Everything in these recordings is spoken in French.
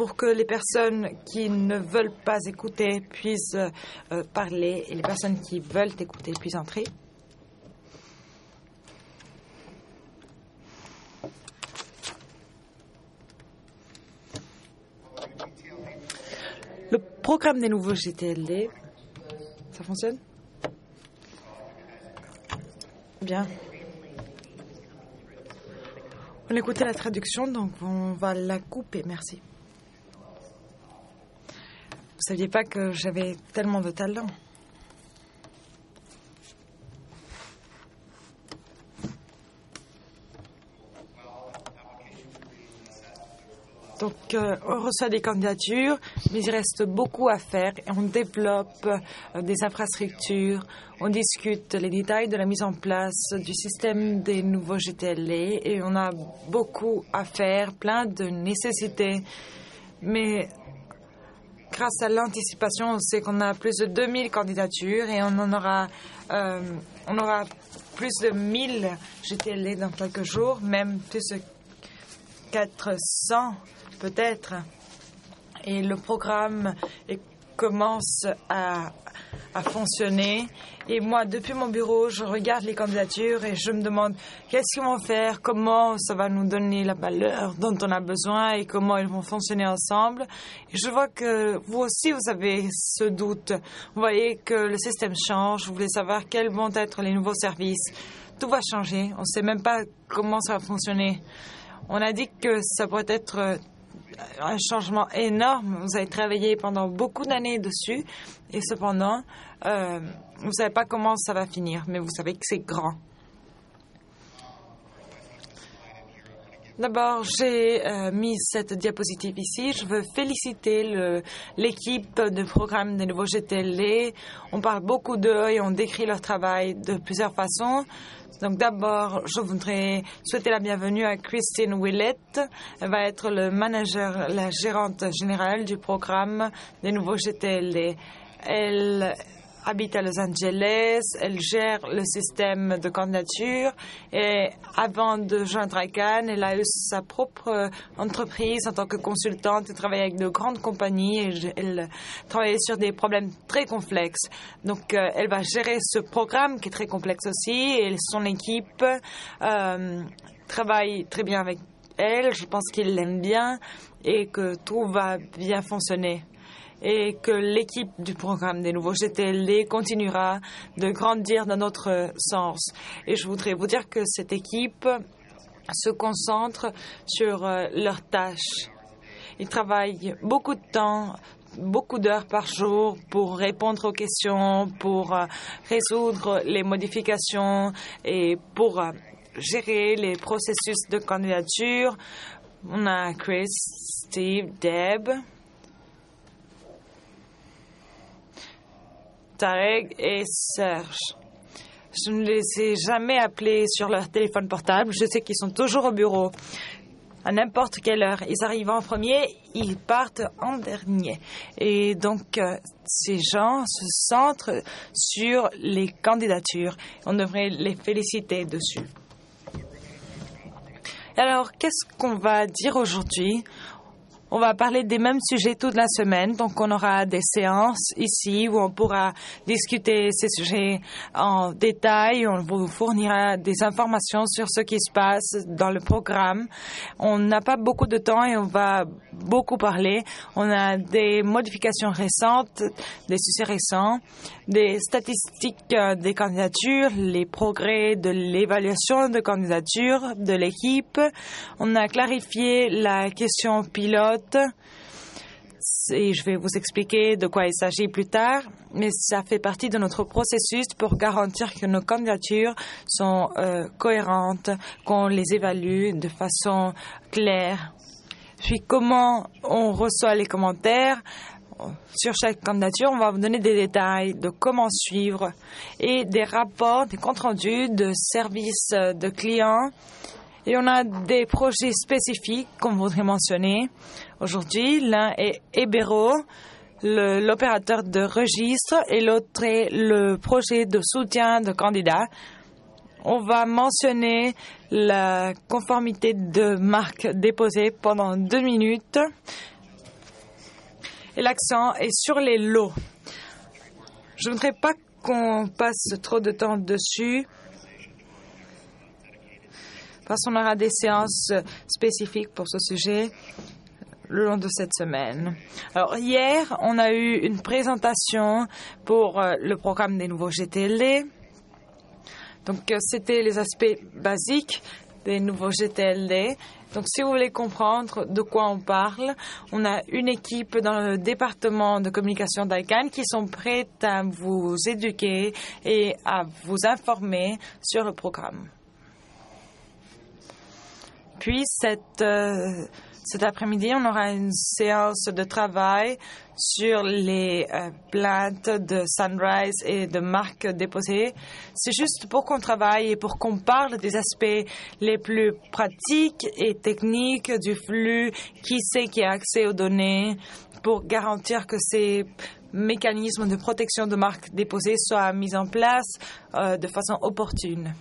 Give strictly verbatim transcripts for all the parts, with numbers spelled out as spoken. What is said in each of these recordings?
pour que les personnes qui ne veulent pas écouter puissent euh, parler et les personnes qui veulent écouter puissent entrer. Le programme des nouveaux G T L D, ça fonctionne? Bien. On écoutait la traduction, donc on va la couper, merci. Vous saviez pas que j'avais tellement de talent. Donc, euh, on reçoit des candidatures, mais il reste beaucoup à faire et on développe euh, des infrastructures, on discute les détails de la mise en place du système des nouveaux G T L D et on a beaucoup à faire, plein de nécessités. Mais grâce à l'anticipation, on sait qu'on a plus de deux mille candidatures et on en aura, euh, on aura plus de mille G T L D dans quelques jours, même plus de quatre cents. Peut-être. Et le programme est, commence à, à fonctionner. Et moi, depuis mon bureau, je regarde les candidatures et je me demande qu'est-ce qu'ils vont faire, comment ça va nous donner la valeur dont on a besoin et comment ils vont fonctionner ensemble. Et je vois que vous aussi, vous avez ce doute. Vous voyez que le système change. Vous voulez savoir quels vont être les nouveaux services. Tout va changer. On ne sait même pas comment ça va fonctionner. On a dit que ça pourrait être un changement énorme. Vous avez travaillé pendant beaucoup d'années dessus et cependant, euh, vous ne savez pas comment ça va finir, mais vous savez que c'est grand. D'abord, j'ai euh, mis cette diapositive ici. Je veux féliciter le, l'équipe de programme des nouveaux G T L D. On parle beaucoup d'eux et on décrit leur travail de plusieurs façons. Donc d'abord, je voudrais souhaiter la bienvenue à Christine Willett. Elle va être le manager, la gérante générale du programme des nouveaux G T L D. Elle habite à Los Angeles, elle gère le système de candidature et avant de joindre I C A N, elle a eu sa propre entreprise en tant que consultante. Elle travaille avec de grandes compagnies et elle travaille sur des problèmes très complexes. Donc, euh, elle va gérer ce programme qui est très complexe aussi et son équipe euh, travaille très bien avec elle. Je pense qu'il l'aime bien et que tout va bien fonctionner. Et que l'équipe du programme des nouveaux G T L D continuera de grandir dans notre sens. Et je voudrais vous dire que cette équipe se concentre sur euh, leurs tâches. Ils travaillent beaucoup de temps, beaucoup d'heures par jour pour répondre aux questions, pour euh, résoudre les modifications et pour euh, gérer les processus de candidature. On a Chris, Steve, Deb, Tarek et Serge. Je ne les ai jamais appelés sur leur téléphone portable. Je sais qu'ils sont toujours au bureau. À n'importe quelle heure. Ils arrivent en premier, ils partent en dernier. Et donc, euh, ces gens se centrent sur les candidatures. On devrait les féliciter dessus. Alors, qu'est-ce qu'on va dire aujourd'hui? On va parler des mêmes sujets toute la semaine, donc on aura des séances ici où on pourra discuter ces sujets en détail. On vous fournira des informations sur ce qui se passe dans le programme. On n'a pas beaucoup de temps et on va beaucoup parler. On a des modifications récentes, des sujets récents, des statistiques des candidatures, les progrès de l'évaluation de candidature de l'équipe. On a clarifié la question pilote. Et je vais vous expliquer de quoi il s'agit plus tard, mais ça fait partie de notre processus pour garantir que nos candidatures sont euh, cohérentes, qu'on les évalue de façon claire. Puis comment on reçoit les commentaires sur chaque candidature, on va vous donner des détails de comment suivre et des rapports, des comptes rendus de services de clients. Et on a des projets spécifiques qu'on voudrait mentionner aujourd'hui. L'un est Ebero, le, l'opérateur de registre, et l'autre est le projet de soutien de candidats. On va mentionner la conformité de marque déposée pendant deux minutes. et l'accent est sur les lots. Je ne voudrais pas qu'on passe trop de temps dessus parce qu'on aura des séances spécifiques pour ce sujet le long de cette semaine. Alors, hier, on a eu une présentation pour le programme des nouveaux G T L D. Donc, c'était les aspects basiques des nouveaux G T L D. Donc, si vous voulez comprendre de quoi on parle, on a une équipe dans le département de communication d'I C A N qui sont prêtes à vous éduquer et à vous informer sur le programme. Puis, cette, euh, cet après-midi, on aura une séance de travail sur les euh, plaintes de Sunrise et de marques déposées. C'est juste pour qu'on travaille et pour qu'on parle des aspects les plus pratiques et techniques du flux, qui sait qui a accès aux données, pour garantir que ces mécanismes de protection de marques déposées soient mis en place euh, de façon opportune.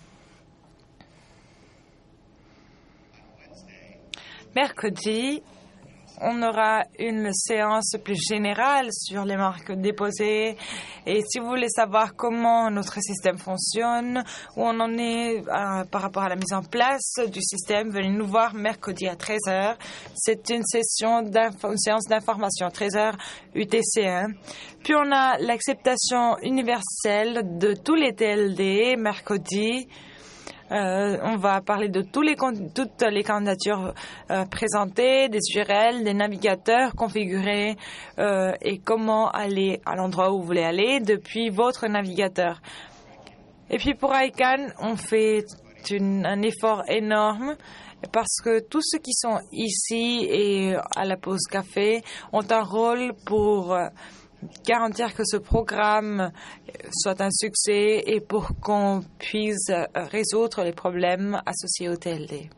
Mercredi, on aura une séance plus générale sur les marques déposées. Et si vous voulez savoir comment notre système fonctionne, où on en est euh, par rapport à la mise en place du système, venez nous voir mercredi à treize heures. C'est une session une séance d'information, treize heures U T C un. Puis on a l'acceptation universelle de tous les T L D mercredi. Euh, on va parler de tous les, toutes les candidatures euh, présentées, des U R L, des navigateurs configurés euh, et comment aller à l'endroit où vous voulez aller depuis votre navigateur. Et puis pour I C A N, on fait une, un effort énorme parce que tous ceux qui sont ici et à la pause café ont un rôle pour euh, garantir que ce programme soit un succès et pour qu'on puisse résoudre les problèmes associés au T L D.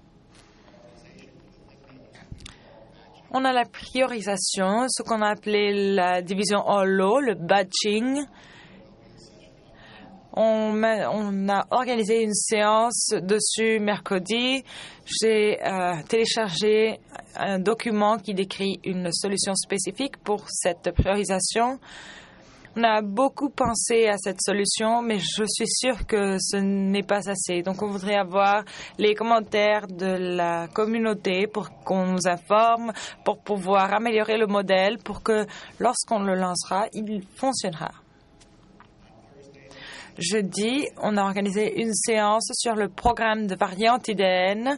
On a la priorisation, ce qu'on a appelé la division en lots, le batching. On a, on a organisé une séance dessus mercredi. J'ai euh, téléchargé un document qui décrit une solution spécifique pour cette priorisation. On a beaucoup pensé à cette solution, mais je suis sûre que ce n'est pas assez. Donc, on voudrait avoir les commentaires de la communauté pour qu'on nous informe, pour pouvoir améliorer le modèle, pour que lorsqu'on le lancera, il fonctionnera. Jeudi, on a organisé une séance sur le programme de variantes I D N.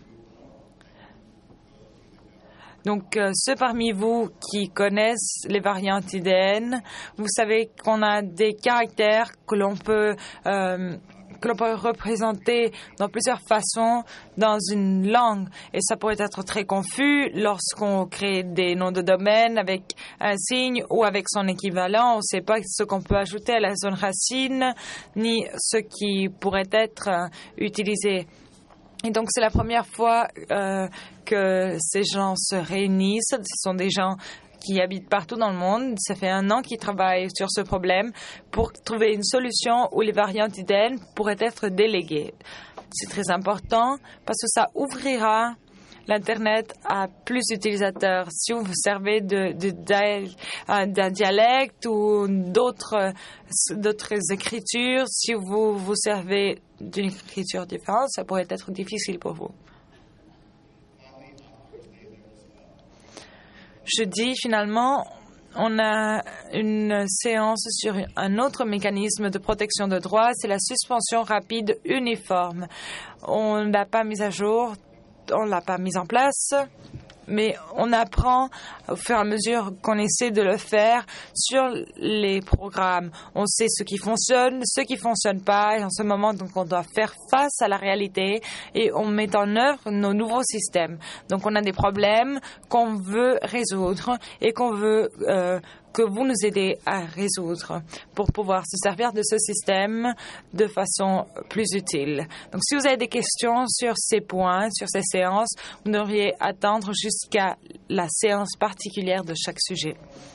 Donc, euh, ceux parmi vous qui connaissent les variantes I D N, vous savez qu'on a des caractères que l'on peut, euh, que l'on peut représenter dans plusieurs façons dans une langue. Et ça pourrait être très confus lorsqu'on crée des noms de domaine avec un signe ou avec son équivalent. On ne sait pas ce qu'on peut ajouter à la zone racine, ni ce qui pourrait être euh, utilisé. Et donc, c'est la première fois euh, que ces gens se réunissent. Ce sont des gens qui habitent partout dans le monde. Ça fait un an qu'ils travaillent sur ce problème pour trouver une solution où les variantes I D N pourraient être déléguées. C'est très important parce que ça ouvrira l'Internet à plus d'utilisateurs. Si vous vous servez de, de, de, d'un dialecte ou d'autres, d'autres écritures, si vous vous servez d'une écriture différente, ça pourrait être difficile pour vous. Jeudi, finalement, on a une séance sur un autre mécanisme de protection de droits, c'est la suspension rapide uniforme. On ne l'a pas mise à jour, on ne l'a pas mise en place, mais on apprend au fur et à mesure qu'on essaie de le faire sur les programmes. On sait ce qui fonctionne, ce qui ne fonctionne pas, et en ce moment, donc, on doit faire face à la réalité et on met en œuvre nos nouveaux systèmes. Donc, on a des problèmes qu'on veut résoudre et qu'on veut euh, que vous nous aidez à résoudre pour pouvoir se servir de ce système de façon plus utile. Donc, si vous avez des questions sur ces points, sur ces séances, vous devriez attendre jusqu'à la séance particulière de chaque sujet.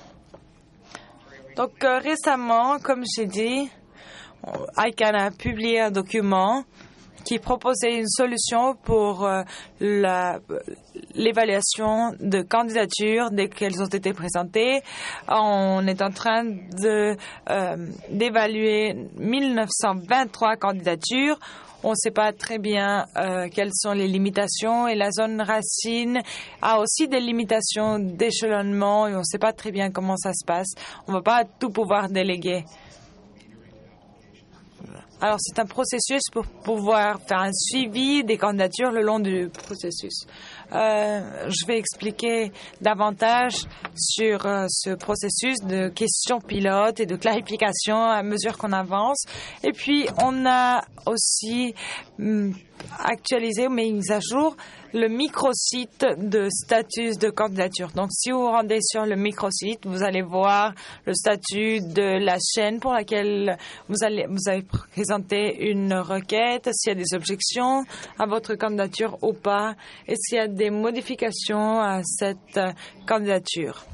Donc, euh, récemment, comme j'ai dit, I C A N a publié un document qui proposait une solution pour euh, la, l'évaluation de candidatures dès qu'elles ont été présentées. On est en train de, euh, d'évaluer mille neuf cent vingt-trois candidatures. On ne sait pas très bien euh, quelles sont les limitations et la zone racine a aussi des limitations d'échelonnement et on ne sait pas très bien comment ça se passe. On ne va pas tout pouvoir déléguer. Alors, c'est un processus pour pouvoir faire un suivi des candidatures le long du processus. Euh, je vais expliquer davantage sur euh, ce processus de questions pilotes et de clarification à mesure qu'on avance. Et puis, on a aussi hum, actualisé ou mis à jour le microsite de statut de candidature. Donc, si vous vous rendez sur le microsite, vous allez voir le statut de la chaîne pour laquelle vous, allez, vous avez présenté une requête, s'il y a des objections à votre candidature ou pas, et s'il y a des modifications à cette candidature.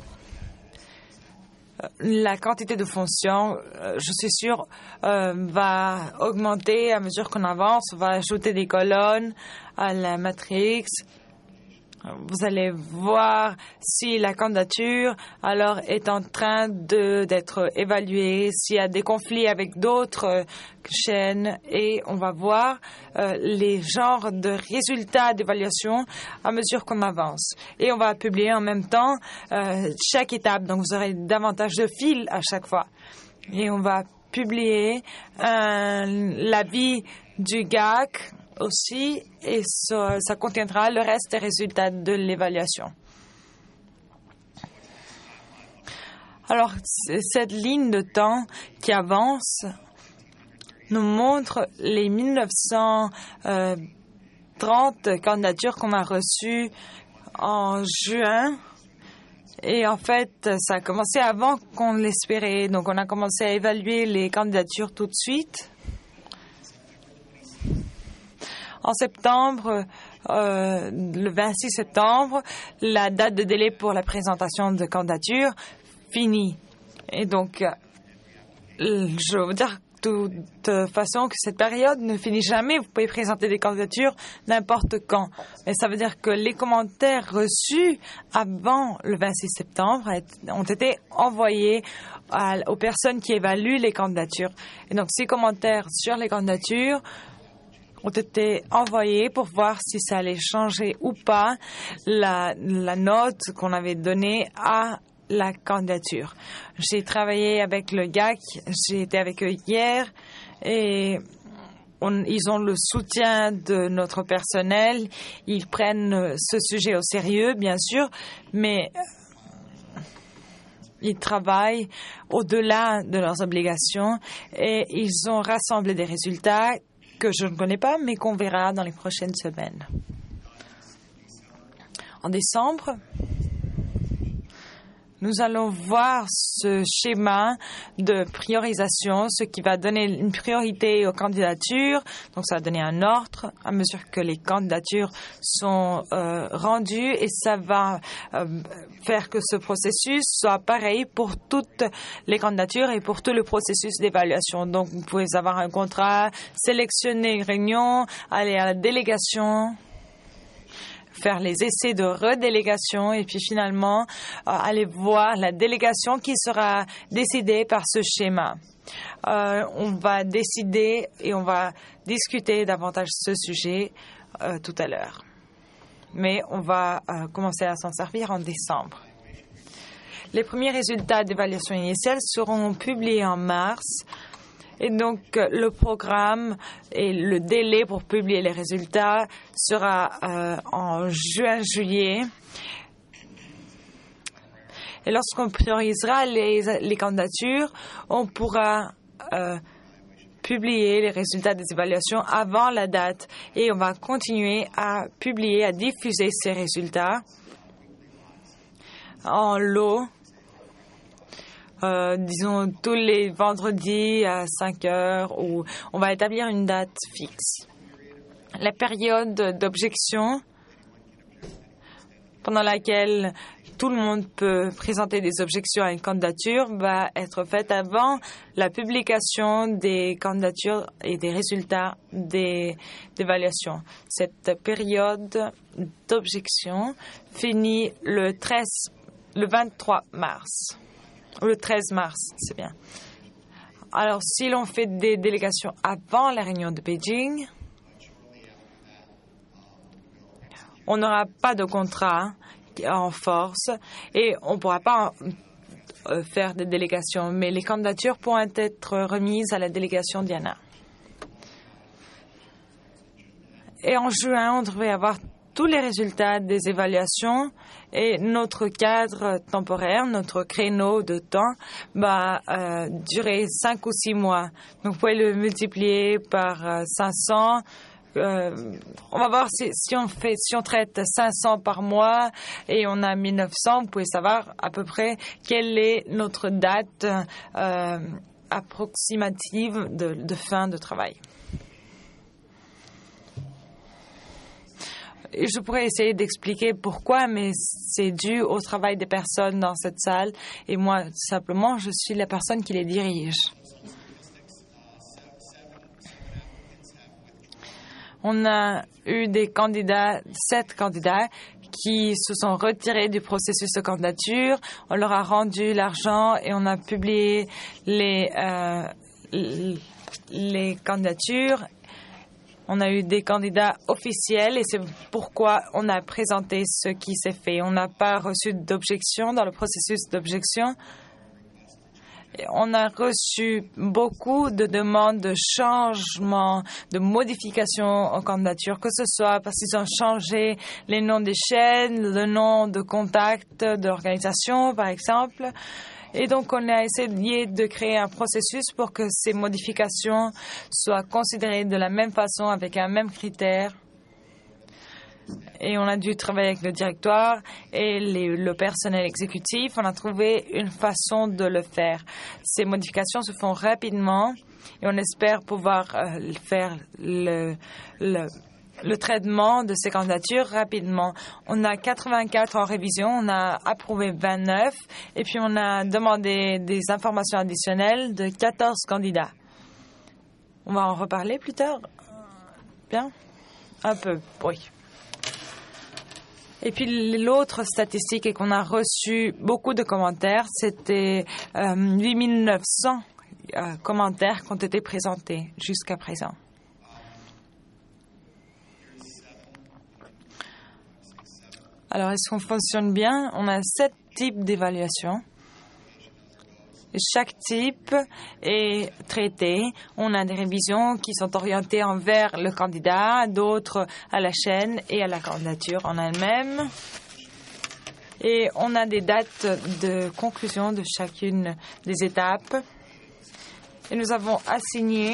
La quantité de fonctions, je suis sûre, euh, va augmenter à mesure qu'on avance. On va ajouter des colonnes à la matrix. Vous allez voir si la candidature alors est en train de, d'être évaluée, s'il y a des conflits avec d'autres chaînes et on va voir euh, les genres de résultats d'évaluation à mesure qu'on avance. Et on va publier en même temps euh, chaque étape, donc vous aurez davantage de fils à chaque fois. Et on va publier euh, l'avis du G A C aussi, et ça, ça contiendra le reste des résultats de l'évaluation. Alors, cette ligne de temps qui avance nous montre les mille neuf cent trente candidatures qu'on a reçues en juin. Et en fait, ça a commencé avant qu'on l'espérait. Donc, on a commencé à évaluer les candidatures tout de suite. En septembre, euh, le vingt-six septembre, la date de délai pour la présentation de candidature finit. Et donc, euh, je veux dire de toute façon que cette période ne finit jamais. Vous pouvez présenter des candidatures n'importe quand. Mais ça veut dire que les commentaires reçus avant le vingt-six septembre ont été envoyés à, aux personnes qui évaluent les candidatures. Et donc, ces commentaires sur les candidatures ont été envoyés pour voir si ça allait changer ou pas la, la note qu'on avait donnée à la candidature. J'ai travaillé avec le G A C, j'ai été avec eux hier et on, ils ont le soutien de notre personnel. Ils prennent ce sujet au sérieux, bien sûr, mais ils travaillent au-delà de leurs obligations et ils ont rassemblé des résultats que je ne connais pas, mais qu'on verra dans les prochaines semaines. En décembre, nous allons voir ce schéma de priorisation, ce qui va donner une priorité aux candidatures. Donc, ça va donner un ordre à mesure que les candidatures sont euh, rendues et ça va euh, faire que ce processus soit pareil pour toutes les candidatures et pour tout le processus d'évaluation. Donc, vous pouvez avoir un contrat, sélectionner une réunion, aller à la délégation, faire les essais de redélégation et puis finalement euh, aller voir la délégation qui sera décidée par ce schéma. Euh, on va décider et on va discuter davantage ce sujet euh, tout à l'heure. Mais on va euh, commencer à s'en servir en décembre. Les premiers résultats d'évaluation initiale seront publiés en mars. Et donc, le programme et le délai pour publier les résultats sera euh, en juin-juillet. Et lorsqu'on priorisera les, les candidatures, on pourra euh, publier les résultats des évaluations avant la date. Et on va continuer à publier, à diffuser ces résultats en lot. Euh, disons tous les vendredis à cinq heures où on va établir une date fixe. La période d'objection pendant laquelle tout le monde peut présenter des objections à une candidature va être faite avant la publication des candidatures et des résultats des d'évaluation. Cette période d'objection finit le treize, le vingt-trois mars. Ou le treize mars, c'est bien. Alors, si l'on fait des délégations avant la réunion de Beijing, on n'aura pas de contrat en force et on ne pourra pas faire des délégations. Mais les candidatures pourront être remises à la délégation Diana. Et en juin, on devrait avoir tous les résultats des évaluations et notre cadre temporaire, notre créneau de temps, va euh, durer cinq ou six mois. Donc, vous pouvez le multiplier par euh, cinq cents. Euh, on va voir si, si on fait, si on traite cinq cents par mois et on a mille neuf cents, vous pouvez savoir à peu près quelle est notre date euh, approximative de, de fin de travail. Je pourrais essayer d'expliquer pourquoi, mais c'est dû au travail des personnes dans cette salle et moi, simplement, je suis la personne qui les dirige. On a eu des candidats, sept candidats, qui se sont retirés du processus de candidature. On leur a rendu l'argent et on a publié les, euh, les candidatures. On a eu des candidats officiels et c'est pourquoi on a présenté ce qui s'est fait. On n'a pas reçu d'objection dans le processus d'objection. On a reçu beaucoup de demandes de changement, de modification aux candidatures, que ce soit parce qu'ils ont changé les noms des chaînes, le nom de contact de l'organisation, par exemple. Et donc, on a essayé de créer un processus pour que ces modifications soient considérées de la même façon, avec un même critère. Et on a dû travailler avec le directoire et les, le personnel exécutif. On a trouvé une façon de le faire. Ces modifications se font rapidement et on espère pouvoir euh, faire le, le, le traitement de ces candidatures rapidement. On a quatre-vingt-quatre en révision, on a approuvé vingt-neuf et puis on a demandé des informations additionnelles de quatorze candidats. On va en reparler plus tard. Bien? Un peu, oui. Et puis l'autre statistique est qu'on a reçu beaucoup de commentaires. C'était euh, huit mille neuf cents euh, commentaires qui ont été présentés jusqu'à présent. Alors, est-ce qu'on fonctionne bien? On a sept types d'évaluation. Chaque type est traité. On a des révisions qui sont orientées envers le candidat, d'autres à la chaîne et à la candidature en elle-même. Et on a des dates de conclusion de chacune des étapes. Et nous avons assigné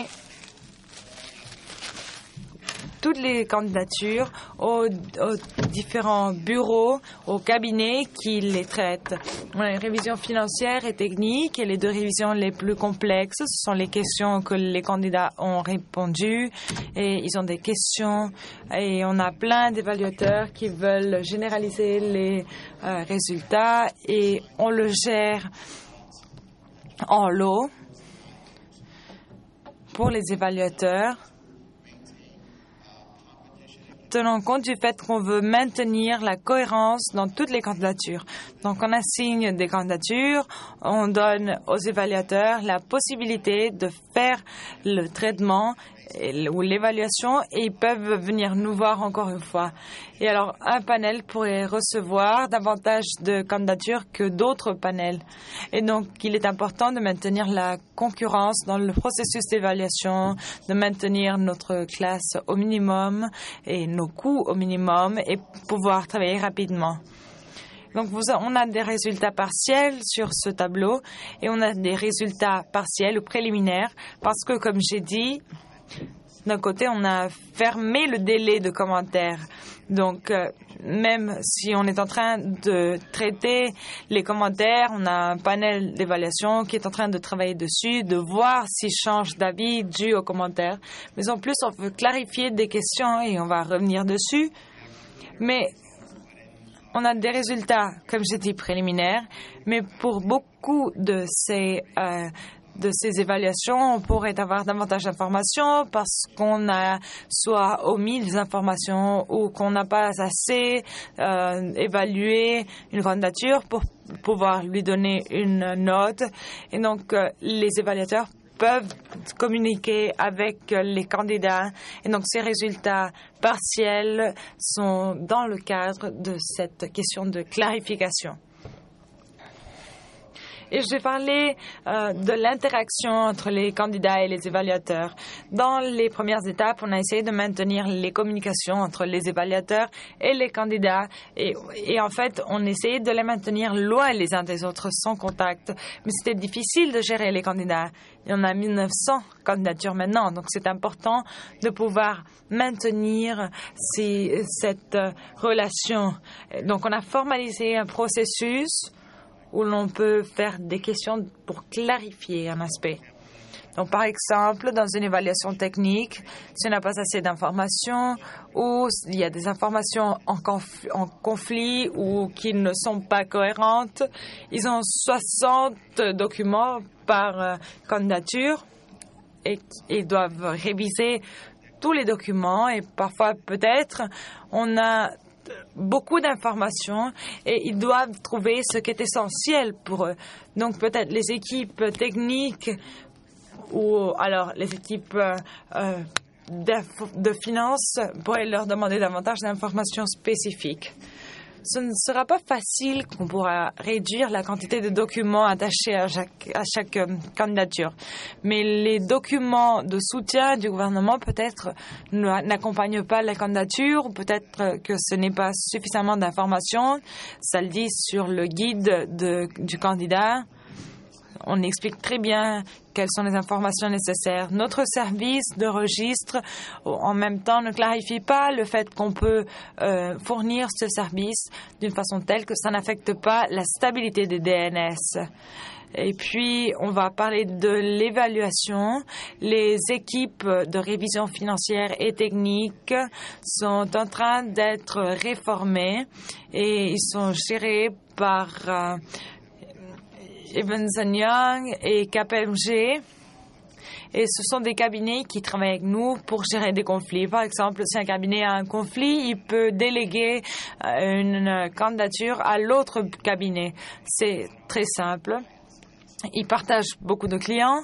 toutes les candidatures aux, aux différents bureaux, aux cabinets qui les traitent. On a une révision financière et technique et les deux révisions les plus complexes, ce sont les questions que les candidats ont répondues et ils ont des questions et on a plein d'évaluateurs qui veulent généraliser les euh, résultats et on le gère en lot pour les évaluateurs. Tenant compte du fait qu'on veut maintenir la cohérence dans toutes les candidatures. Donc, on assigne des candidatures, on donne aux évaluateurs la possibilité de faire le traitement ou l'évaluation et ils peuvent venir nous voir encore une fois. Et alors, un panel pourrait recevoir davantage de candidatures que d'autres panels. Et donc, il est important de maintenir la concurrence dans le processus d'évaluation, de maintenir notre classe au minimum et nos coûts au minimum et pouvoir travailler rapidement. Donc, vous, on a des résultats partiels sur ce tableau et on a des résultats partiels ou préliminaires parce que, comme j'ai dit, d'un côté, on a fermé le délai de commentaires. Donc, euh, même si on est en train de traiter les commentaires, on a un panel d'évaluation qui est en train de travailler dessus, de voir s'ils changent d'avis dû aux commentaires. Mais en plus, on veut clarifier des questions et on va revenir dessus. Mais on a des résultats, comme j'ai dit, préliminaires, mais pour beaucoup de ces, euh, de ces évaluations, on pourrait avoir davantage d'informations parce qu'on a soit omis des informations ou qu'on n'a pas assez euh, évalué une candidature pour pouvoir lui donner une note. Et donc, euh, les évaluateurs peuvent communiquer avec les candidats. Et donc, ces résultats partiels sont dans le cadre de cette question de clarification. Et je vais parler euh, de l'interaction entre les candidats et les évaluateurs. Dans les premières étapes, on a essayé de maintenir les communications entre les évaluateurs et les candidats. Et, et en fait, on essayait de les maintenir loin les uns des autres, sans contact. Mais c'était difficile de gérer les candidats. Il y en a mille neuf cents candidatures maintenant. Donc, c'est important de pouvoir maintenir ces, cette euh, relation. Donc, on a formalisé un processus où l'on peut faire des questions pour clarifier un aspect. Donc, par exemple, dans une évaluation technique, si on n'a pas assez d'informations ou il y a des informations en, conf- en conflit ou qui ne sont pas cohérentes, ils ont soixante documents par euh, candidature et ils doivent réviser tous les documents et parfois, peut-être, on a beaucoup d'informations et ils doivent trouver ce qui est essentiel pour eux. Donc peut-être les équipes techniques ou alors les équipes euh, de, de finances pourraient leur demander davantage d'informations spécifiques. Ce ne sera pas facile qu'on pourra réduire la quantité de documents attachés à chaque, à chaque euh, candidature. Mais les documents de soutien du gouvernement peut-être n'accompagnent pas la candidature ou peut-être que ce n'est pas suffisamment d'informations. Ça le dit sur le guide de, du candidat. On explique très bien quelles sont les informations nécessaires. Notre service de registre, en même temps, ne clarifie pas le fait qu'on peut euh, fournir ce service d'une façon telle que ça n'affecte pas la stabilité des D N S. Et puis, on va parler de l'évaluation. Les équipes de révision financière et technique sont en train d'être réformées et ils sont gérés par euh, Evans and Young et K P M G. Et ce sont des cabinets qui travaillent avec nous pour gérer des conflits. Par exemple, si un cabinet a un conflit, il peut déléguer une candidature à l'autre cabinet. C'est très simple. Ils partagent beaucoup de clients.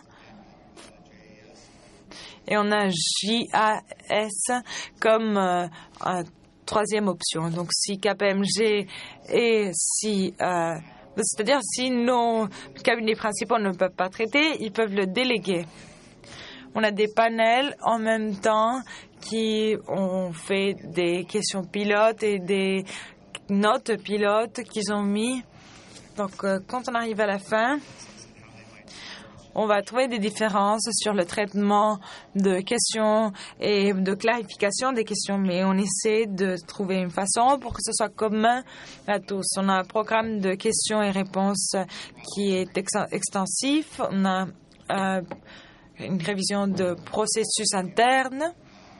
Et on a J A S comme euh, euh, troisième option. Donc, si K P M G et si... Euh, C'est-à-dire, si nos cabinets principaux ne peuvent pas traiter, ils peuvent le déléguer. On a des panels en même temps qui ont fait des questions pilotes et des notes pilotes qu'ils ont mis. Donc, euh, quand on arrive à la fin, on va trouver des différences sur le traitement de questions et de clarification des questions, mais on essaie de trouver une façon pour que ce soit commun à tous. On a un programme de questions et réponses qui est ex- extensif. On a euh, une révision de processus internes.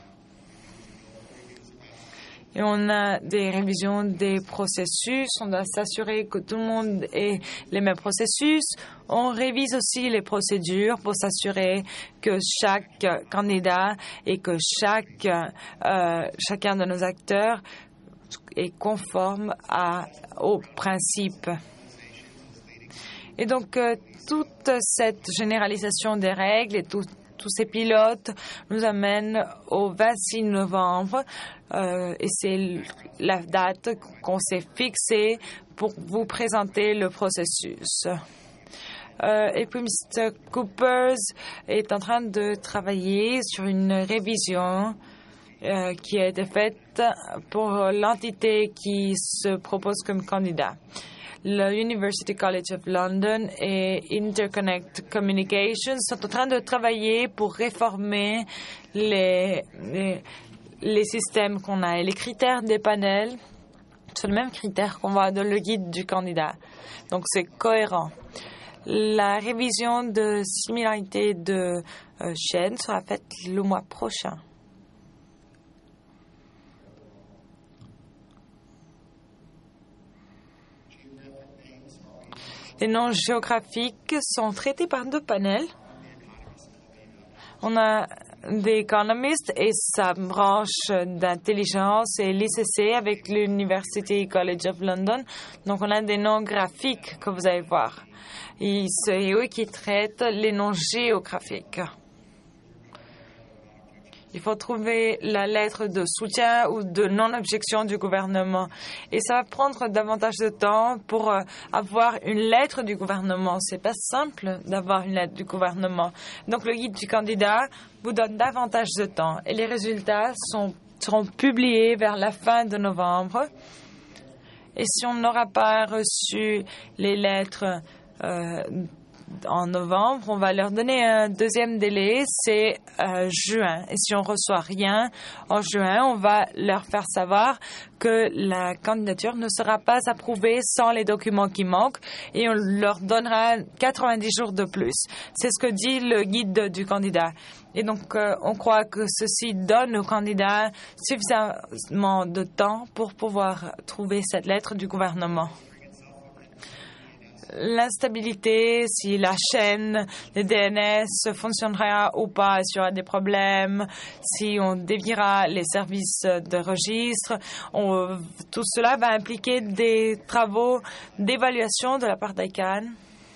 Et on a des révisions des processus. On doit s'assurer que tout le monde ait les mêmes processus. On révise aussi les procédures pour s'assurer que chaque candidat et que chaque, euh, chacun de nos acteurs est conforme à, aux principes. Et donc, euh, toute cette généralisation des règles et tout, tous ces pilotes nous amènent au vingt-six novembre. Euh, et c'est la date qu'on s'est fixée pour vous présenter le processus. Euh, et puis, M. Coopers est en train de travailler sur une révision euh, qui a été faite pour l'entité qui se propose comme candidat. Le University College of London et Interconnect Communications sont en train de travailler pour réformer les, les, les systèmes qu'on a et les critères des panels. C'est le même critère qu'on voit dans le guide du candidat. Donc, c'est cohérent. La révision de similarité de euh, chaînes sera faite le mois prochain. Les noms géographiques sont traités par deux panels. On a The Economist et sa branche d'intelligence et l'I C C avec l'University College of London. Donc, on a des noms graphiques que vous allez voir. Et c'est eux qui traitent les noms géographiques. Il faut trouver la lettre de soutien ou de non-objection du gouvernement. Et ça va prendre davantage de temps pour avoir une lettre du gouvernement. C'est pas simple d'avoir une lettre du gouvernement. Donc, le guide du candidat vous donne davantage de temps. Et les résultats sont, seront publiés vers la fin de novembre. Et si on n'aura pas reçu les lettres euh, en novembre, on va leur donner un deuxième délai, c'est euh, juin. Et si on ne reçoit rien en juin, on va leur faire savoir que la candidature ne sera pas approuvée sans les documents qui manquent et on leur donnera quatre-vingt-dix jours de plus. C'est ce que dit le guide du candidat. Et donc, euh, on croit que ceci donne au candidat suffisamment de temps pour pouvoir trouver cette lettre du gouvernement. L'instabilité, si la chaîne, les D N S fonctionnera ou pas, s'il y aura des problèmes, si on déviera les services de registre, on, tout cela va impliquer des travaux d'évaluation de la part d'I C A N.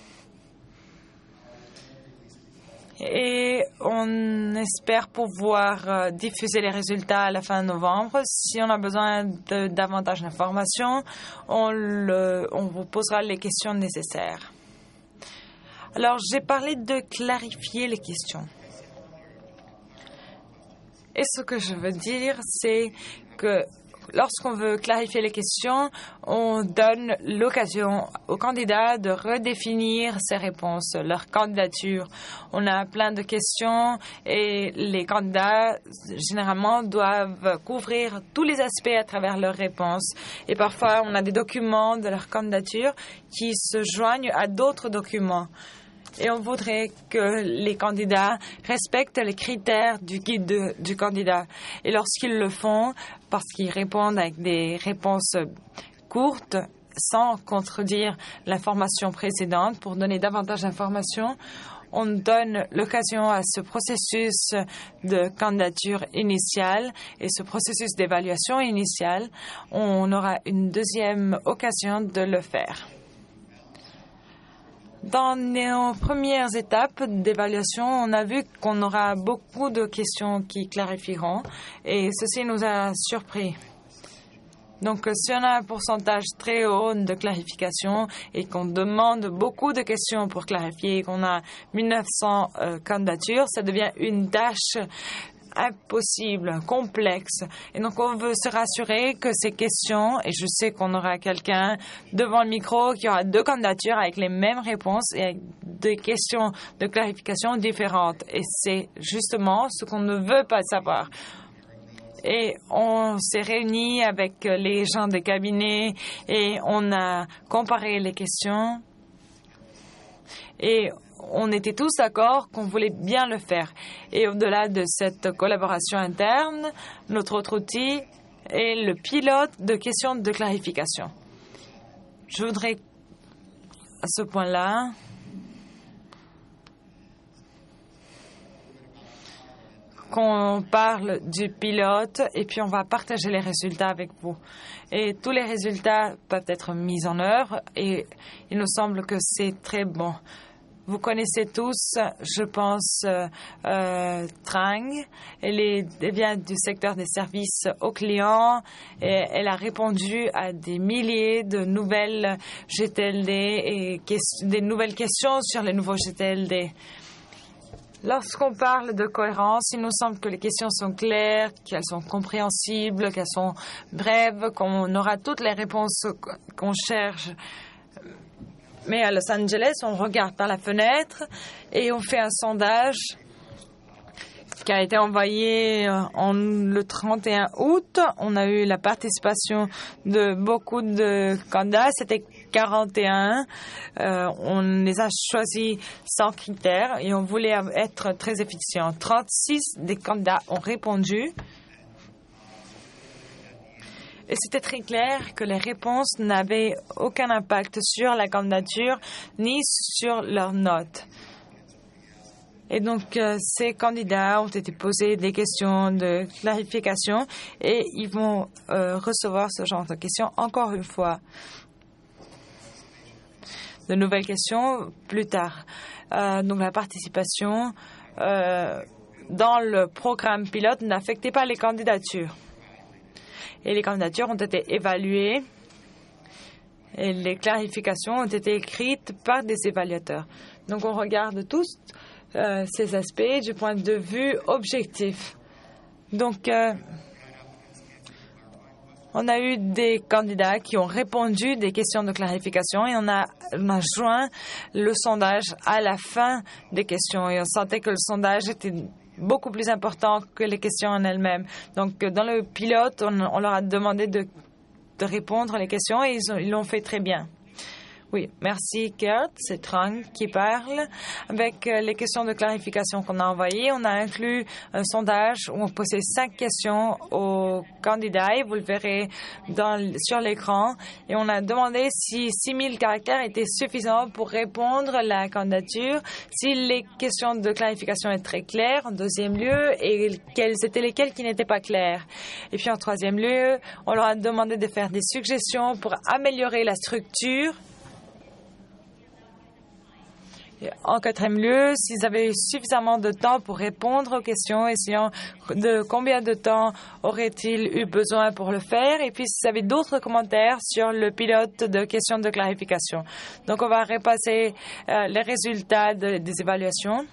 Et on espère pouvoir euh, diffuser les résultats à la fin novembre. Si on a besoin de davantage d'informations, on, le, on vous posera les questions nécessaires. Alors, j'ai parlé de clarifier les questions. Et ce que je veux dire, c'est que lorsqu'on veut clarifier les questions, on donne l'occasion aux candidats de redéfinir ses réponses, leur candidature. On a plein de questions et les candidats, généralement, doivent couvrir tous les aspects à travers leurs réponses. Et parfois, on a des documents de leur candidature qui se joignent à d'autres documents. Et on voudrait que les candidats respectent les critères du guide de, du candidat. Et lorsqu'ils le font, parce qu'ils répondent avec des réponses courtes, sans contredire l'information précédente, pour donner davantage d'informations, on donne l'occasion à ce processus de candidature initiale et ce processus d'évaluation initiale, on aura une deuxième occasion de le faire. Dans nos premières étapes d'évaluation, on a vu qu'on aura beaucoup de questions qui clarifieront et ceci nous a surpris. Donc, si on a un pourcentage très haut de clarification et qu'on demande beaucoup de questions pour clarifier, qu'on a mille neuf cents euh, candidatures, ça devient une tâche impossible, complexe. Et donc, on veut se rassurer que ces questions, et je sais qu'on aura quelqu'un devant le micro qui aura deux candidatures avec les mêmes réponses et avec des questions de clarification différentes. Et c'est justement ce qu'on ne veut pas savoir. Et on s'est réunis avec les gens des cabinets et on a comparé les questions. Et on était tous d'accord qu'on voulait bien le faire. Et au-delà de cette collaboration interne, notre autre outil est le pilote de questions de clarification. Je voudrais, à ce point-là, qu'on parle du pilote et puis on va partager les résultats avec vous. Et tous les résultats peuvent être mis en œuvre et il nous semble que c'est très bon. Vous connaissez tous, je pense, euh, euh, Trang. Elle, est, elle vient du secteur des services aux clients et elle a répondu à des milliers de nouvelles G T L D et que- des nouvelles questions sur les nouveaux G T L D. Lorsqu'on parle de cohérence, il nous semble que les questions sont claires, qu'elles sont compréhensibles, qu'elles sont brèves, qu'on aura toutes les réponses qu'on cherche. Mais à Los Angeles, on regarde par la fenêtre et on fait un sondage qui a été envoyé en le trente et un août. On a eu la participation de beaucoup de candidats. C'était quarante et un. Euh, on les a choisis sans critères et on voulait être très efficient. trente-six des candidats ont répondu. Et c'était très clair que les réponses n'avaient aucun impact sur la candidature ni sur leurs notes. Et donc, euh, ces candidats ont été posés des questions de clarification et ils vont euh, recevoir ce genre de questions encore une fois. De nouvelles questions plus tard. Euh, donc, la participation euh, dans le programme pilote n'affectait pas les candidatures. Et les candidatures ont été évaluées et les clarifications ont été écrites par des évaluateurs. Donc, on regarde tous euh, ces aspects du point de vue objectif. Donc, euh, on a eu des candidats qui ont répondu des questions de clarification et on a, on a joint le sondage à la fin des questions. Et on sentait que le sondage était beaucoup plus important que les questions en elles-mêmes. Donc, dans le pilote, on, on leur a demandé de, de répondre les questions et ils, ont, ils l'ont fait très bien. Oui, merci Kurt, c'est Trang qui parle. Avec les questions de clarification qu'on a envoyées, on a inclus un sondage où on posait cinq questions aux candidats et vous le verrez dans, sur l'écran. Et on a demandé si six mille caractères étaient suffisants pour répondre à la candidature, si les questions de clarification étaient très claires en deuxième lieu et quelles étaient lesquelles qui n'étaient pas claires. Et puis en troisième lieu, on leur a demandé de faire des suggestions pour améliorer la structure. En quatrième lieu, s'ils avaient eu suffisamment de temps pour répondre aux questions, essayant de combien de temps auraient-ils eu besoin pour le faire, et puis s'ils avaient d'autres commentaires sur le pilote de questions de clarification. Donc, on va repasser euh, les résultats de, des évaluations.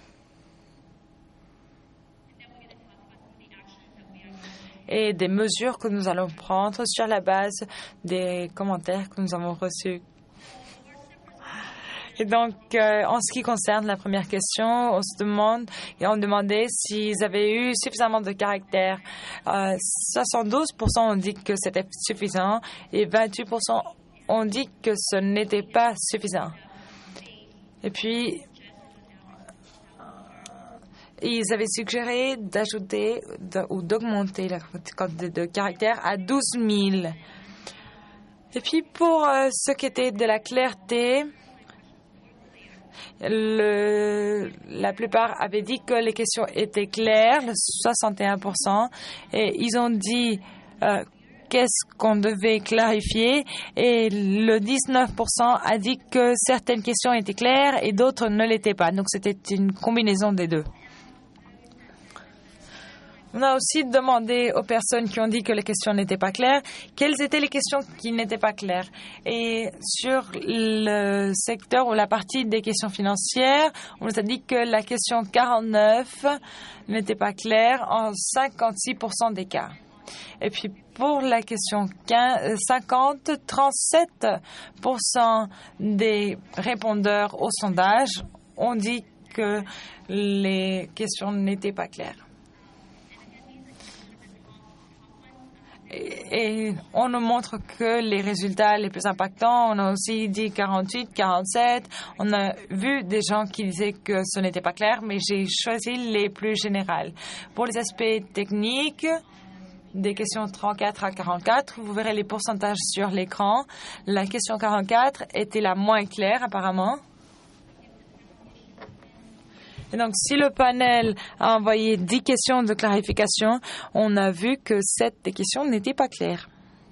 Et des mesures que nous allons prendre sur la base des commentaires que nous avons reçus. Et donc, euh, en ce qui concerne la première question, on se demande et on demandait s'ils avaient eu suffisamment de caractères. Euh, soixante-douze pour cent ont dit que c'était suffisant et vingt-huit pour cent ont dit que ce n'était pas suffisant. Et puis, ils avaient suggéré d'ajouter de, ou d'augmenter la quantité de caractères à douze mille. Et puis, pour euh, ce qui était de la clarté, Le, la plupart avaient dit que les questions étaient claires, le soixante et un pour cent, et ils ont dit euh, qu'est-ce qu'on devait clarifier, et le dix-neuf pour cent a dit que certaines questions étaient claires et d'autres ne l'étaient pas. Donc c'était une combinaison des deux. On a aussi demandé aux personnes qui ont dit que les questions n'étaient pas claires, quelles étaient les questions qui n'étaient pas claires. Et sur le secteur ou la partie des questions financières, on nous a dit que la question quarante-neuf n'était pas claire en cinquante-six pour cent des cas. Et puis pour la question cinquante, trente-sept pour cent des répondeurs au sondage ont dit que les questions n'étaient pas claires. Et on nous montre que les résultats les plus impactants, on a aussi dit quarante-huit, quarante-sept. On a vu des gens qui disaient que ce n'était pas clair, mais j'ai choisi les plus générales. Pour les aspects techniques, des questions trente-quatre à quarante-quatre, vous verrez les pourcentages sur l'écran. La question quarante-quatre était la moins claire apparemment. Et donc, si le panel a envoyé dix questions de clarification, on a vu que sept des questions n'étaient pas claires.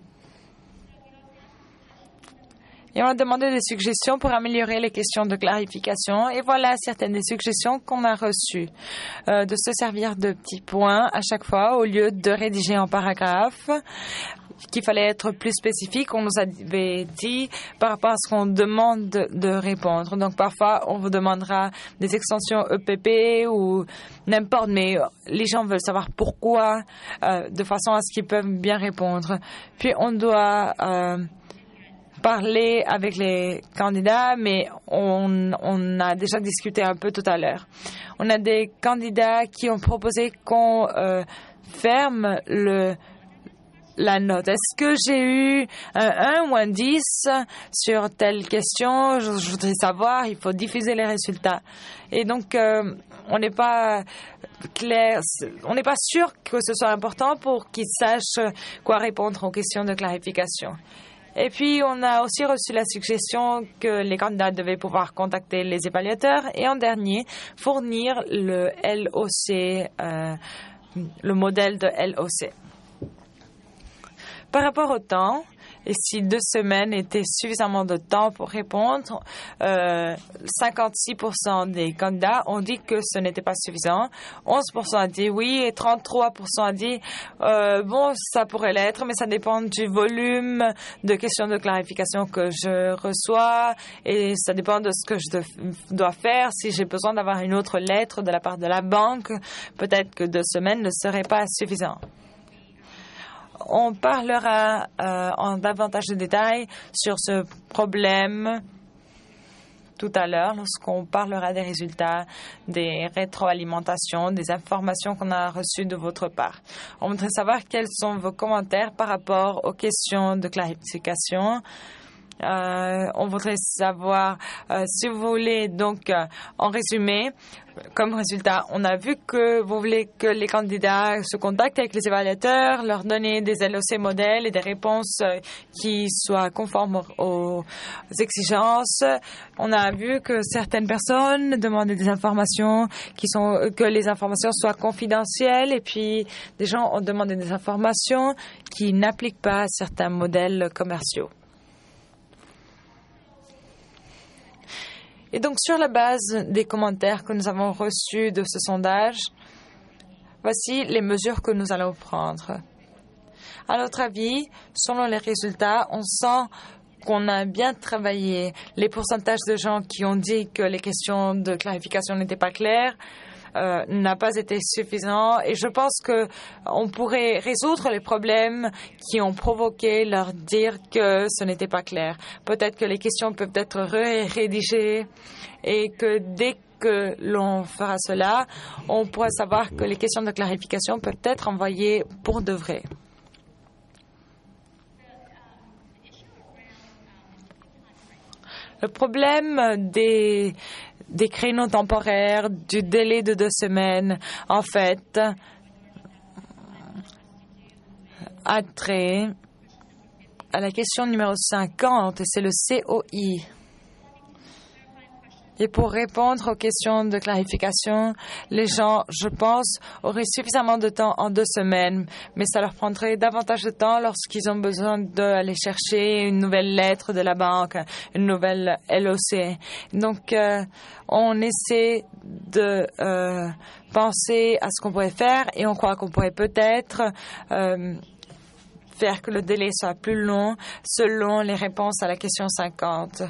Et on a demandé des suggestions pour améliorer les questions de clarification. Et voilà certaines des suggestions qu'on a reçues. Euh, de se servir de petits points à chaque fois au lieu de rédiger en paragraphe. Qu'il fallait être plus spécifique, on nous avait dit par rapport à ce qu'on demande de, de répondre. Donc parfois, on vous demandera des extensions E P P ou n'importe, mais les gens veulent savoir pourquoi, euh, de façon à ce qu'ils peuvent bien répondre. Puis on doit euh, parler avec les candidats, mais on, on a déjà discuté un peu tout à l'heure. On a des candidats qui ont proposé qu'on euh, ferme le la note. Est-ce que j'ai eu un un ou un dix sur telle question? Je, je voudrais savoir. Il faut diffuser les résultats. Et donc, euh, on n'est pas clair, on n'est pas sûr que ce soit important pour qu'ils sachent quoi répondre aux questions de clarification. Et puis, on a aussi reçu la suggestion que les candidats devaient pouvoir contacter les évaluateurs et, en dernier, fournir le L O C, euh, le modèle de L O C. Par rapport au temps, et si deux semaines étaient suffisamment de temps pour répondre, euh, cinquante-six pour cent des candidats ont dit que ce n'était pas suffisant. onze pour cent a dit oui et trente-trois pour cent a dit euh, bon, ça pourrait l'être, mais ça dépend du volume de questions de clarification que je reçois et ça dépend de ce que je dois faire. Si j'ai besoin d'avoir une autre lettre de la part de la banque, peut-être que deux semaines ne seraient pas suffisant. On parlera euh, en davantage de détails sur ce problème tout à l'heure lorsqu'on parlera des résultats, des rétroalimentations, des informations qu'on a reçues de votre part. On voudrait savoir quels sont vos commentaires par rapport aux questions de clarification. Euh, on voudrait savoir, euh, si vous voulez, donc, euh, en résumé, comme résultat, on a vu que vous voulez que les candidats se contactent avec les évaluateurs, leur donner des L O C modèles et des réponses euh, qui soient conformes aux exigences. On a vu que certaines personnes demandaient des informations qui sont, que les informations soient confidentielles et puis des gens ont demandé des informations qui n'appliquent pas certains modèles commerciaux. Et donc, sur la base des commentaires que nous avons reçus de ce sondage, voici les mesures que nous allons prendre. À notre avis, selon les résultats, on sent qu'on a bien travaillé. Les pourcentages de gens qui ont dit que les questions de clarification n'étaient pas claires Euh, n'a pas été suffisant et je pense que on pourrait résoudre les problèmes qui ont provoqué leur dire que ce n'était pas clair. Peut-être que les questions peuvent être rédigées et que dès que l'on fera cela, on pourra savoir que les questions de clarification peuvent être envoyées pour de vrai. Le problème des des créneaux temporaires, du délai de deux semaines, en fait, a trait à la question numéro cinquante, et c'est le C O I. Et pour répondre aux questions de clarification, les gens, je pense, auraient suffisamment de temps en deux semaines, mais ça leur prendrait davantage de temps lorsqu'ils ont besoin d'aller chercher une nouvelle lettre de la banque, une nouvelle L O C. Donc, euh, on essaie de euh, penser à ce qu'on pourrait faire et on croit qu'on pourrait peut-être euh, faire que le délai soit plus long selon les réponses à la question cinquante.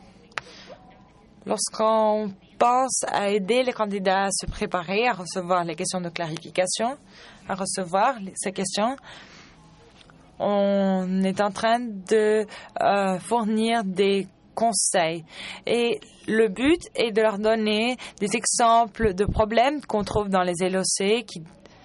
Lorsqu'on pense à aider les candidats à se préparer à recevoir les questions de clarification, à recevoir ces questions, on est en train de euh, fournir des conseils. Et le but est de leur donner des exemples de problèmes qu'on trouve dans les L O C qui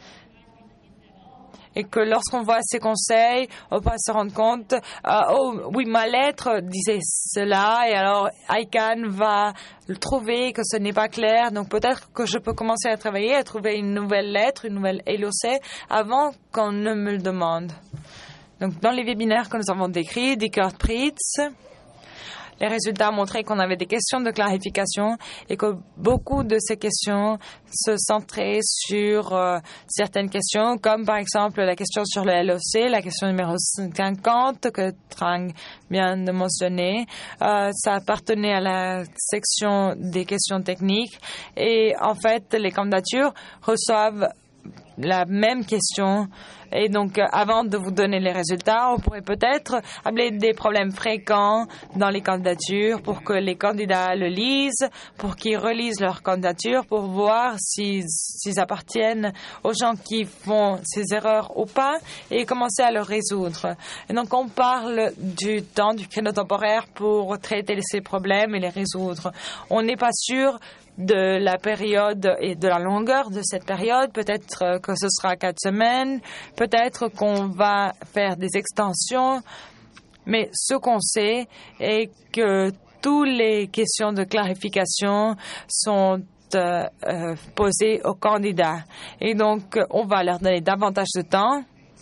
et que lorsqu'on voit ces conseils, on va se rendre compte, euh, oh oui, ma lettre disait cela, et alors I C A N va trouver que ce n'est pas clair, donc peut-être que je peux commencer à travailler, à trouver une nouvelle lettre, une nouvelle L O C, avant qu'on ne me le demande. Donc dans les webinaires que nous avons décrits, des Kurt Pritz, les résultats montraient qu'on avait des questions de clarification et que beaucoup de ces questions se centraient sur euh, certaines questions, comme par exemple la question sur le L O C, la question numéro cinquante que Trang vient de mentionner. Euh, ça appartenait à la section des questions techniques et en fait, les candidatures reçoivent la même question. Et donc, avant de vous donner les résultats, on pourrait peut-être appeler des problèmes fréquents dans les candidatures pour que les candidats le lisent, pour qu'ils relisent leur candidature, pour voir s'ils, s'ils appartiennent aux gens qui font ces erreurs ou pas, et commencer à le résoudre. Et donc, on parle du temps, du créneau temporaire pour traiter ces problèmes et les résoudre. On n'est pas sûr de la période et de la longueur de cette période. Peut-être que ce sera quatre semaines. Peut-être qu'on va faire des extensions. Mais ce qu'on sait est que toutes les questions de clarification sont euh, euh, posées aux candidats. Et donc, on va leur donner davantage de temps,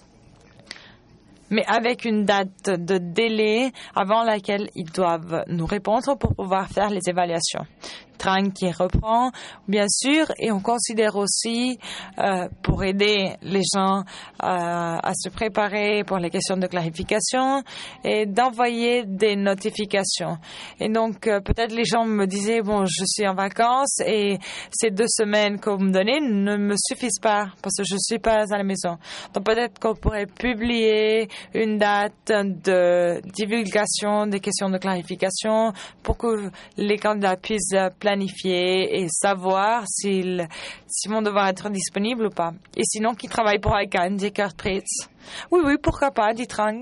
mais avec une date de délai avant laquelle ils doivent nous répondre pour pouvoir faire les évaluations. Trang qui reprend, bien sûr, et on considère aussi, euh, pour aider les gens euh, à se préparer pour les questions de clarification et d'envoyer des notifications. Et donc, euh, peut-être les gens me disaient, bon, je suis en vacances et ces deux semaines que vous me donnez ne me suffisent pas parce que je ne suis pas à la maison. Donc, peut-être qu'on pourrait publier une date de divulgation des questions de clarification pour que les candidats puissent planifier et savoir s'ils, s'ils vont devoir être disponibles ou pas. Et sinon, qui travaille pour I C A N, dit Kurt Pritz. Oui, oui, pourquoi pas, dit Trang.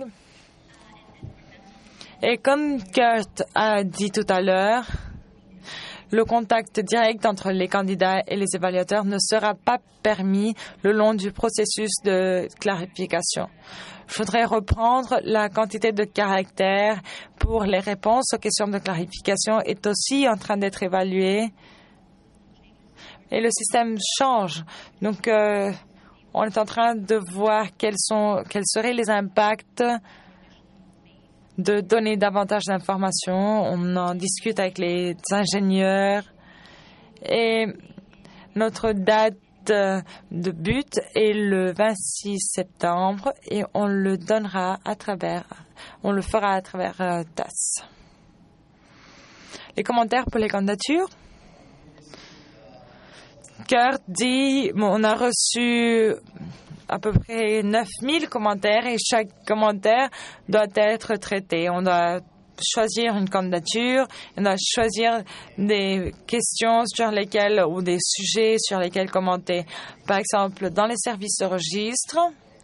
Et comme Kurt a dit tout à l'heure, le contact direct entre les candidats et les évaluateurs ne sera pas permis le long du processus de clarification. Je voudrais reprendre la quantité de caractères pour les réponses aux questions de clarification est aussi en train d'être évaluée. Et le système change. Donc, euh, on est en train de voir quels sont, quels seraient les impacts de donner davantage d'informations. On en discute avec les ingénieurs. Et notre date de but est le vingt-six septembre et on le donnera à travers, on le fera à travers euh, T A S. Les commentaires pour les candidatures. Kurt dit, bon, on a reçu à peu près neuf mille commentaires et chaque commentaire doit être traité. On doit choisir une candidature, on doit choisir des questions sur lesquelles ou des sujets sur lesquels commenter. Par exemple, dans les services de registre,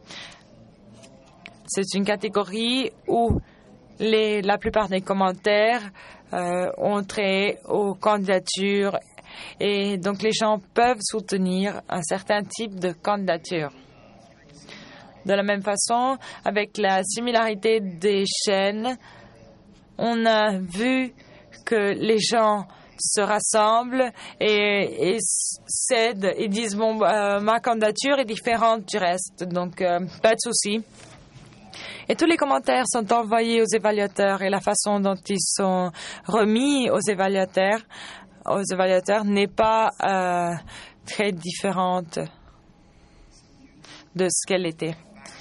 c'est une catégorie où les, la plupart des commentaires euh, ont trait aux candidatures et donc les gens peuvent soutenir un certain type de candidature. De la même façon, avec la similarité des chaînes, on a vu que les gens se rassemblent et, et cèdent et disent bon, euh, ma candidature est différente du reste, donc euh, pas de souci. Et tous les commentaires sont envoyés aux évaluateurs et la façon dont ils sont remis aux évaluateurs, aux évaluateurs n'est pas euh, très différente de ce qu'elle était.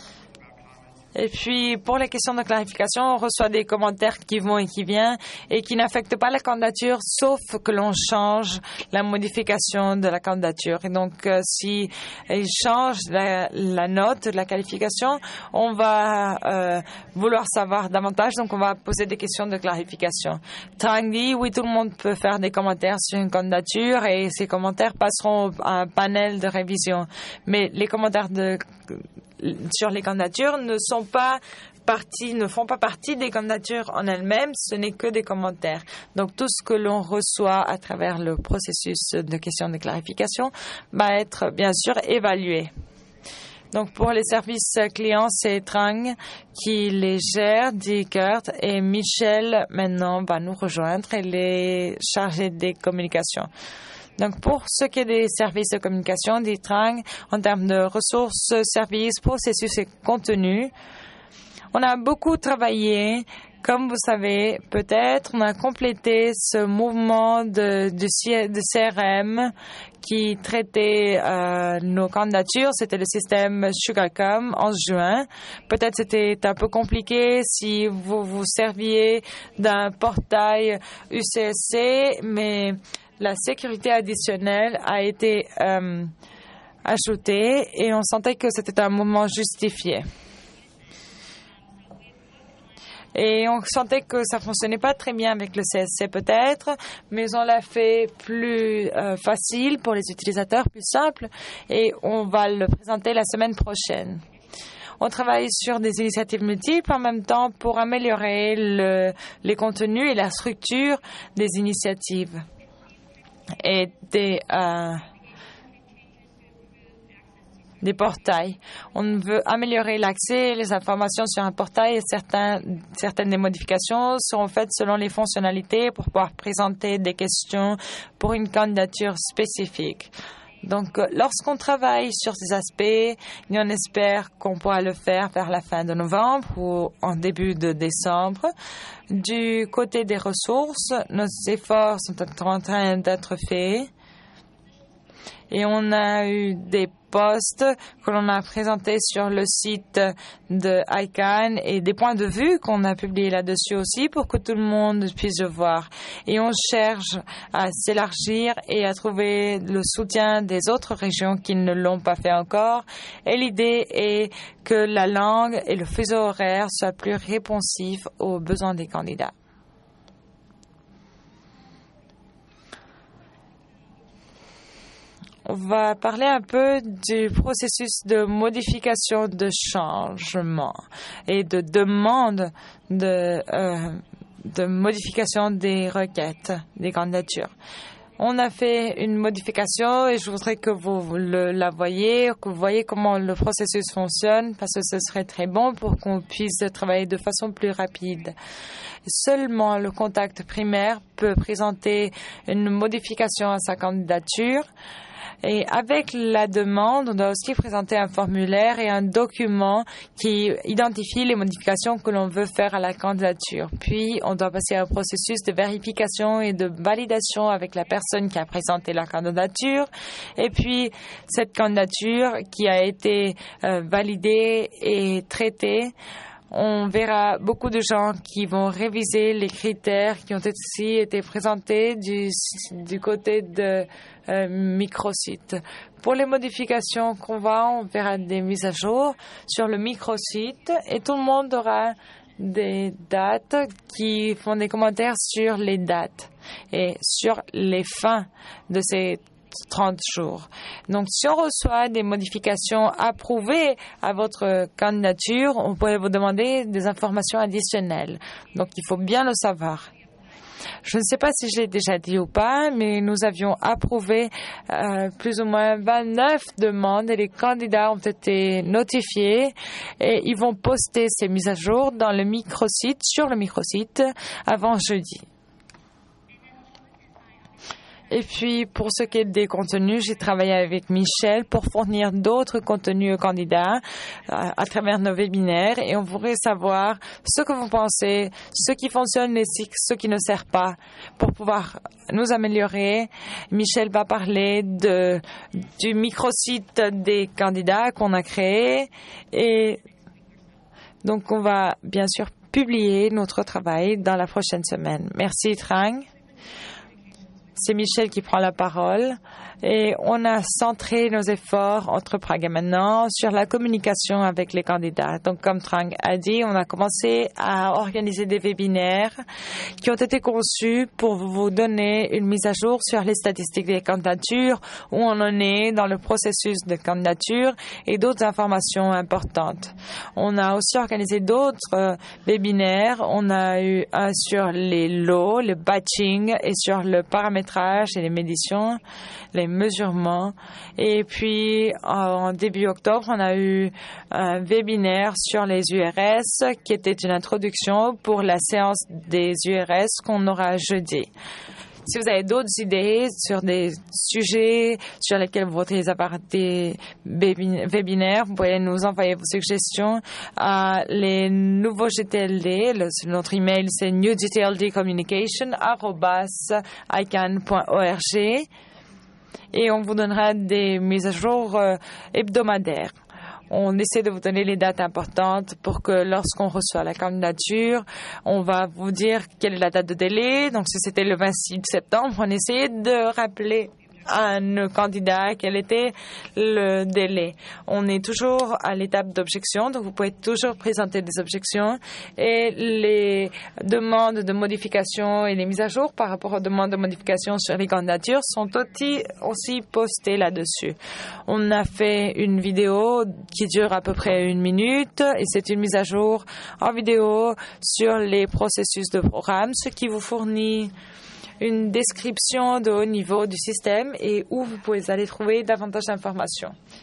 Et puis, pour les questions de clarification, on reçoit des commentaires qui vont et qui viennent et qui n'affectent pas la candidature, sauf que l'on change la modification de la candidature. Et donc, euh, si ils changent la, la note de la qualification, on va euh, vouloir savoir davantage, donc on va poser des questions de clarification. Trang dit, oui, tout le monde peut faire des commentaires sur une candidature et ces commentaires passeront à un panel de révision. Mais les commentaires de sur les candidatures ne sont pas partie, ne font pas partie des candidatures en elles-mêmes, ce n'est que des commentaires. Donc tout ce que l'on reçoit à travers le processus de questions de clarification va être bien sûr évalué. Donc pour les services clients, c'est Trang qui les gère, dit Kurt, et Michel maintenant va nous rejoindre et les charger des communications. Donc, pour ce qui est des services de communication, dit Trang, en termes de ressources, services, processus et contenu, on a beaucoup travaillé. Comme vous savez, peut-être, on a complété ce mouvement de, de, de C R M qui traitait euh, nos candidatures. C'était le système Sugarcom en juin. Peut-être c'était un peu compliqué si vous vous serviez d'un portail U C S C, mais la sécurité additionnelle a été euh, ajoutée et on sentait que c'était un moment justifié. Et on sentait que ça fonctionnait pas très bien avec le C S C peut-être, mais on l'a fait plus euh, facile pour les utilisateurs, plus simple, et on va le présenter la semaine prochaine. On travaille sur des initiatives multiples en même temps pour améliorer le, les contenus et la structure des initiatives. Et des, euh, des portails. On veut améliorer l'accès et les informations sur un portail et certains, certaines des modifications seront faites selon les fonctionnalités pour pouvoir présenter des questions pour une candidature spécifique. Donc, lorsqu'on travaille sur ces aspects, et on espère qu'on pourra le faire vers la fin de novembre ou en début de décembre. Du côté des ressources, nos efforts sont en train d'être faits. Et on a eu des posts que l'on a présentés sur le site de I C A N et des points de vue qu'on a publiés là-dessus aussi pour que tout le monde puisse le voir. Et on cherche à s'élargir et à trouver le soutien des autres régions qui ne l'ont pas fait encore. Et l'idée est que la langue et le fuseau horaire soient plus réponsifs aux besoins des candidats. On va parler un peu du processus de modification de changement et de demande de, euh, de modification des requêtes, des candidatures. On a fait une modification et je voudrais que vous le, la voyez, que vous voyez comment le processus fonctionne parce que ce serait très bon pour qu'on puisse travailler de façon plus rapide. Seulement le contact primaire peut présenter une modification à sa candidature. Et avec la demande, on doit aussi présenter un formulaire et un document qui identifie les modifications que l'on veut faire à la candidature. Puis, on doit passer à un processus de vérification et de validation avec la personne qui a présenté la candidature. Et puis, cette candidature qui a été euh, validée et traitée, on verra beaucoup de gens qui vont réviser les critères qui ont aussi été présentés du, du côté de euh, microsite. Pour les modifications qu'on va, on verra des mises à jour sur le microsite et tout le monde aura des dates qui font des commentaires sur les dates et sur les fins de ces trente jours. Donc, si on reçoit des modifications approuvées à votre candidature, on pourrait vous demander des informations additionnelles. Donc, il faut bien le savoir. Je ne sais pas si je l'ai déjà dit ou pas, mais nous avions approuvé euh, plus ou moins vingt-neuf demandes et les candidats ont été notifiés et ils vont poster ces mises à jour dans le microsite, sur le microsite, avant jeudi. Et puis, pour ce qui est des contenus, j'ai travaillé avec Michel pour fournir d'autres contenus aux candidats à, à travers nos webinaires et on voudrait savoir ce que vous pensez, ce qui fonctionne et ce qui ne sert pas pour pouvoir nous améliorer. Michel va parler de, du microsite des candidats qu'on a créé et donc on va bien sûr publier notre travail dans la prochaine semaine. Merci Trang. C'est Michel qui prend la parole et on a centré nos efforts entre Prague et maintenant sur la communication avec les candidats. Donc, comme Trang a dit, on a commencé à organiser des webinaires qui ont été conçus pour vous donner une mise à jour sur les statistiques des candidatures, où on en est dans le processus de candidature et d'autres informations importantes. On a aussi organisé d'autres euh, webinaires. On a eu un sur les lots, le batching et sur le paramétrage et les méditions, les mesurements. Et puis, en début octobre, on a eu un webinaire sur les U R S qui était une introduction pour la séance des U R S qu'on aura jeudi. Si vous avez d'autres idées sur des sujets sur lesquels vous voudriez avoir des webinaires, vous pouvez nous envoyer vos suggestions à les nouveaux G T L D. Le, notre email, c'est new g t l d communication arobase i can point org et on vous donnera des mises à jour euh, hebdomadaires. On essaie de vous donner les dates importantes pour que lorsqu'on reçoit la candidature, on va vous dire quelle est la date de délai. Donc, si c'était le vingt-six septembre, on essaie de rappeler à nos candidats quel était le délai. On est toujours à l'étape d'objection, donc vous pouvez toujours présenter des objections et les demandes de modification et les mises à jour par rapport aux demandes de modification sur les candidatures sont aussi, aussi postées là-dessus. On a fait une vidéo qui dure à peu près une minute et c'est une mise à jour en vidéo sur les processus de programme, ce qui vous fournit une description de haut niveau du système et où vous pouvez aller trouver davantage d'informations.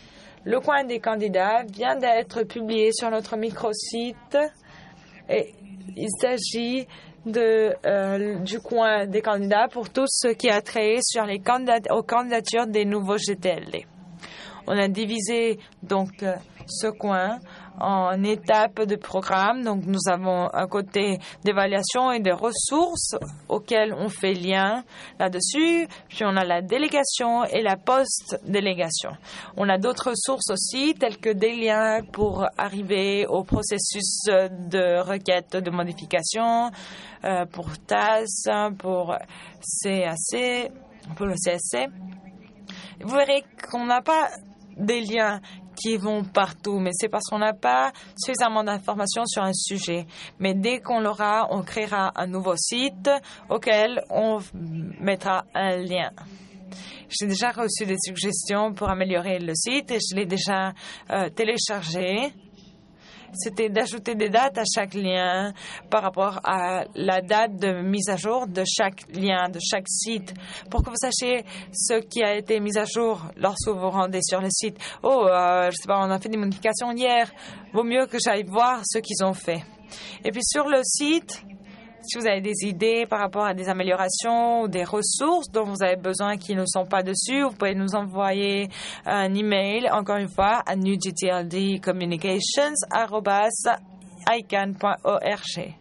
Le coin des candidats vient d'être publié sur notre microsite et il s'agit de, euh, du coin des candidats pour tout ce qui a trait sur les candidat- aux candidatures des nouveaux G T L D. On a divisé donc ce coin en étapes de programme. Donc, nous avons un côté d'évaluation et de ressources auxquelles on fait lien là-dessus. Puis, on a la délégation et la post-délégation. On a d'autres ressources aussi, telles que des liens pour arriver au processus de requête de modification, euh, pour T A S, pour C A C, pour le C S C. Vous verrez qu'on n'a pas des liens qui vont partout, mais c'est parce qu'on n'a pas suffisamment d'informations sur un sujet. Mais dès qu'on l'aura, on créera un nouveau site auquel on mettra un lien. J'ai déjà reçu des suggestions pour améliorer le site et je l'ai déjà euh, téléchargé. C'était d'ajouter des dates à chaque lien par rapport à la date de mise à jour de chaque lien, de chaque site, pour que vous sachiez ce qui a été mis à jour lorsque vous vous rendez sur le site. Oh, euh, je sais pas, on a fait des modifications hier. Vaut mieux que j'aille voir ce qu'ils ont fait. Et puis sur le site, si vous avez des idées par rapport à des améliorations ou des ressources dont vous avez besoin qui ne sont pas dessus, vous pouvez nous envoyer un email, encore une fois, à new g t l d communications arobase i c a n point org.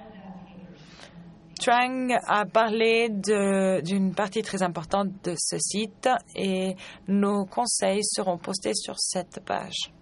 Trang a parlé d'une partie très importante de ce site et nos conseils seront postés sur cette page.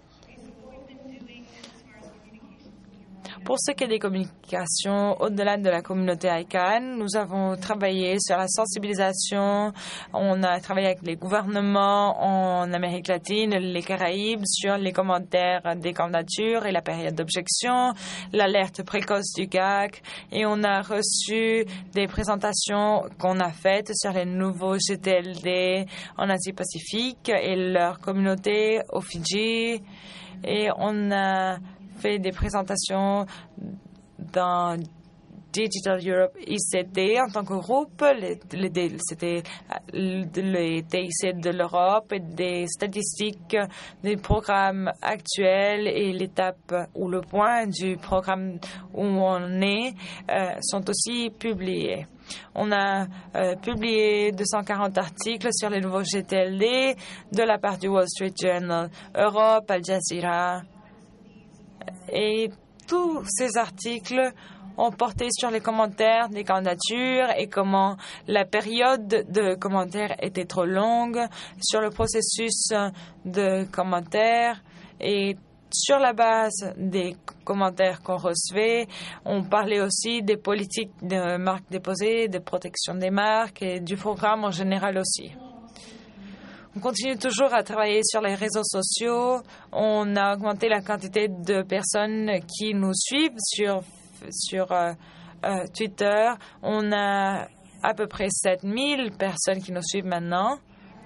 Pour ce qui est des communications au-delà de la communauté I C A N, nous avons travaillé sur la sensibilisation. On a travaillé avec les gouvernements en Amérique latine, les Caraïbes, sur les commentaires des candidatures et la période d'objection, l'alerte précoce du G A C. Et on a reçu des présentations qu'on a faites sur les nouveaux G T L D en Asie-Pacifique et leur communauté au Fidji. Et on a fait des présentations dans Digital Europe I C T en tant que groupe. C'était les D I C de l'Europe et des statistiques des programmes actuels et l'étape ou le point du programme où on est euh, sont aussi publiés. On a euh, publié deux cent quarante articles sur les nouveaux G T L D de la part du Wall Street Journal, Europe, Al Jazeera. Et tous ces articles ont porté sur les commentaires des candidatures et comment la période de commentaires était trop longue, sur le processus de commentaires et sur la base des commentaires qu'on recevait. On parlait aussi des politiques de marques déposées, de protection des marques et du programme en général aussi. On continue toujours à travailler sur les réseaux sociaux. On a augmenté la quantité de personnes qui nous suivent sur, sur euh, euh, Twitter. On a à peu près sept mille personnes qui nous suivent maintenant.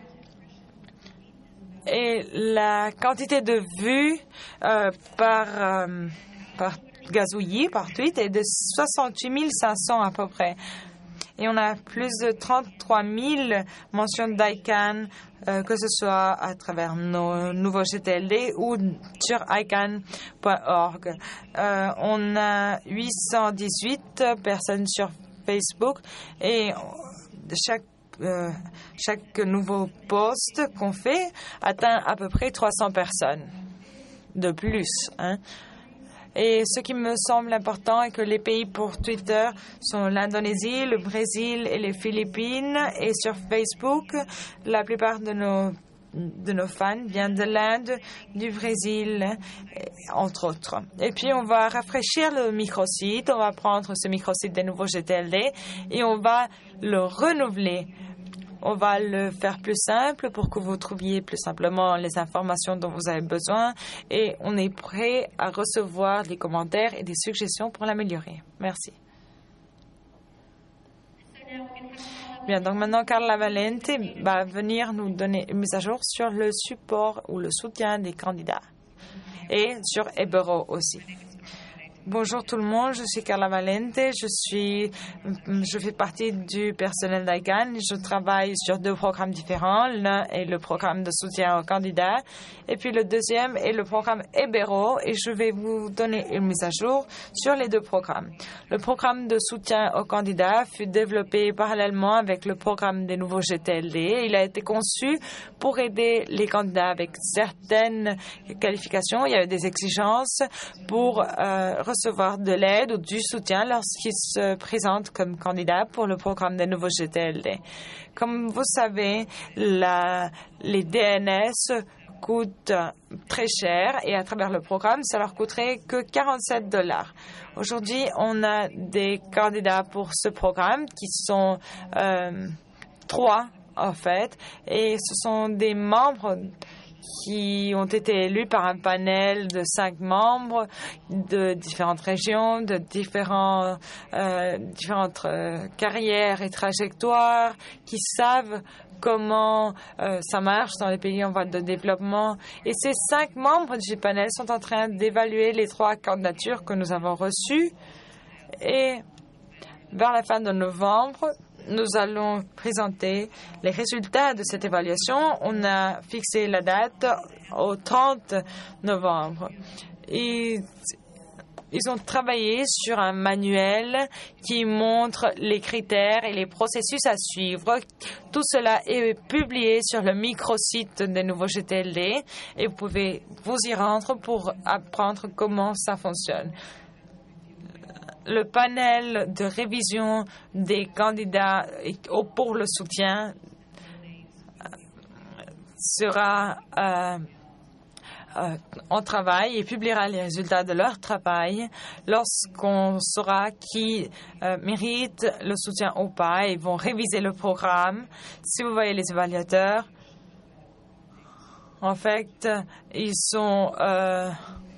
Et la quantité de vues euh, par, euh, par gazouillis, par tweet, est de soixante-huit mille cinq cents à peu près. Et on a plus de trente-trois mille mentions d'I C A N, euh, que ce soit à travers nos nouveaux G T L D ou sur i C A N point org. Euh, on a huit cent dix-huit personnes sur Facebook et chaque, euh, chaque nouveau post qu'on fait atteint à peu près trois cents personnes de plus, hein. Et ce qui me semble important est que les pays pour Twitter sont l'Indonésie, le Brésil et les Philippines. Et sur Facebook, la plupart de nos, de nos fans viennent de l'Inde, du Brésil, entre autres. Et puis, on va rafraîchir le microsite. On va prendre ce microsite des nouveaux G T L D et on va le renouveler. On va le faire plus simple pour que vous trouviez plus simplement les informations dont vous avez besoin et on est prêt à recevoir des commentaires et des suggestions pour l'améliorer. Merci. Bien, donc maintenant, Carla Valente va venir nous donner une mise à jour sur le support ou le soutien des candidats et sur Ebero aussi. Bonjour tout le monde, je suis Carla Valente, je suis, je fais partie du personnel d'I C A N. Je travaille sur deux programmes différents. L'un est le programme de soutien aux candidats et puis le deuxième est le programme Ebero et je vais vous donner une mise à jour sur les deux programmes. Le programme de soutien aux candidats fut développé parallèlement avec le programme des nouveaux G T L D. Il a été conçu pour aider les candidats avec certaines qualifications. Il y avait des exigences pour euh, recevoir de l'aide ou du soutien lorsqu'ils se présentent comme candidats pour le programme des nouveaux G T L D. Comme vous savez, la, les D N S coûtent très cher et à travers le programme, ça leur coûterait que quarante-sept dollars. Aujourd'hui, on a des candidats pour ce programme qui sont euh, trois en fait et ce sont des membres qui ont été élus par un panel de cinq membres de différentes régions, de différents, euh, différentes euh, carrières et trajectoires, qui savent comment euh, ça marche dans les pays en voie de développement. Et ces cinq membres du panel sont en train d'évaluer les trois candidatures que nous avons reçues. Et vers la fin de novembre, nous allons présenter les résultats de cette évaluation. On a fixé la date au trente novembre. Et ils ont travaillé sur un manuel qui montre les critères et les processus à suivre. Tout cela est publié sur le microsite des nouveaux G T L D et vous pouvez vous y rendre pour apprendre comment ça fonctionne. Le panel de révision des candidats pour le soutien sera euh, euh, en travail et publiera les résultats de leur travail lorsqu'on saura qui euh, mérite le soutien ou pas. Ils vont réviser le programme. Si vous voyez les évaluateurs, en fait, ils sont... Euh,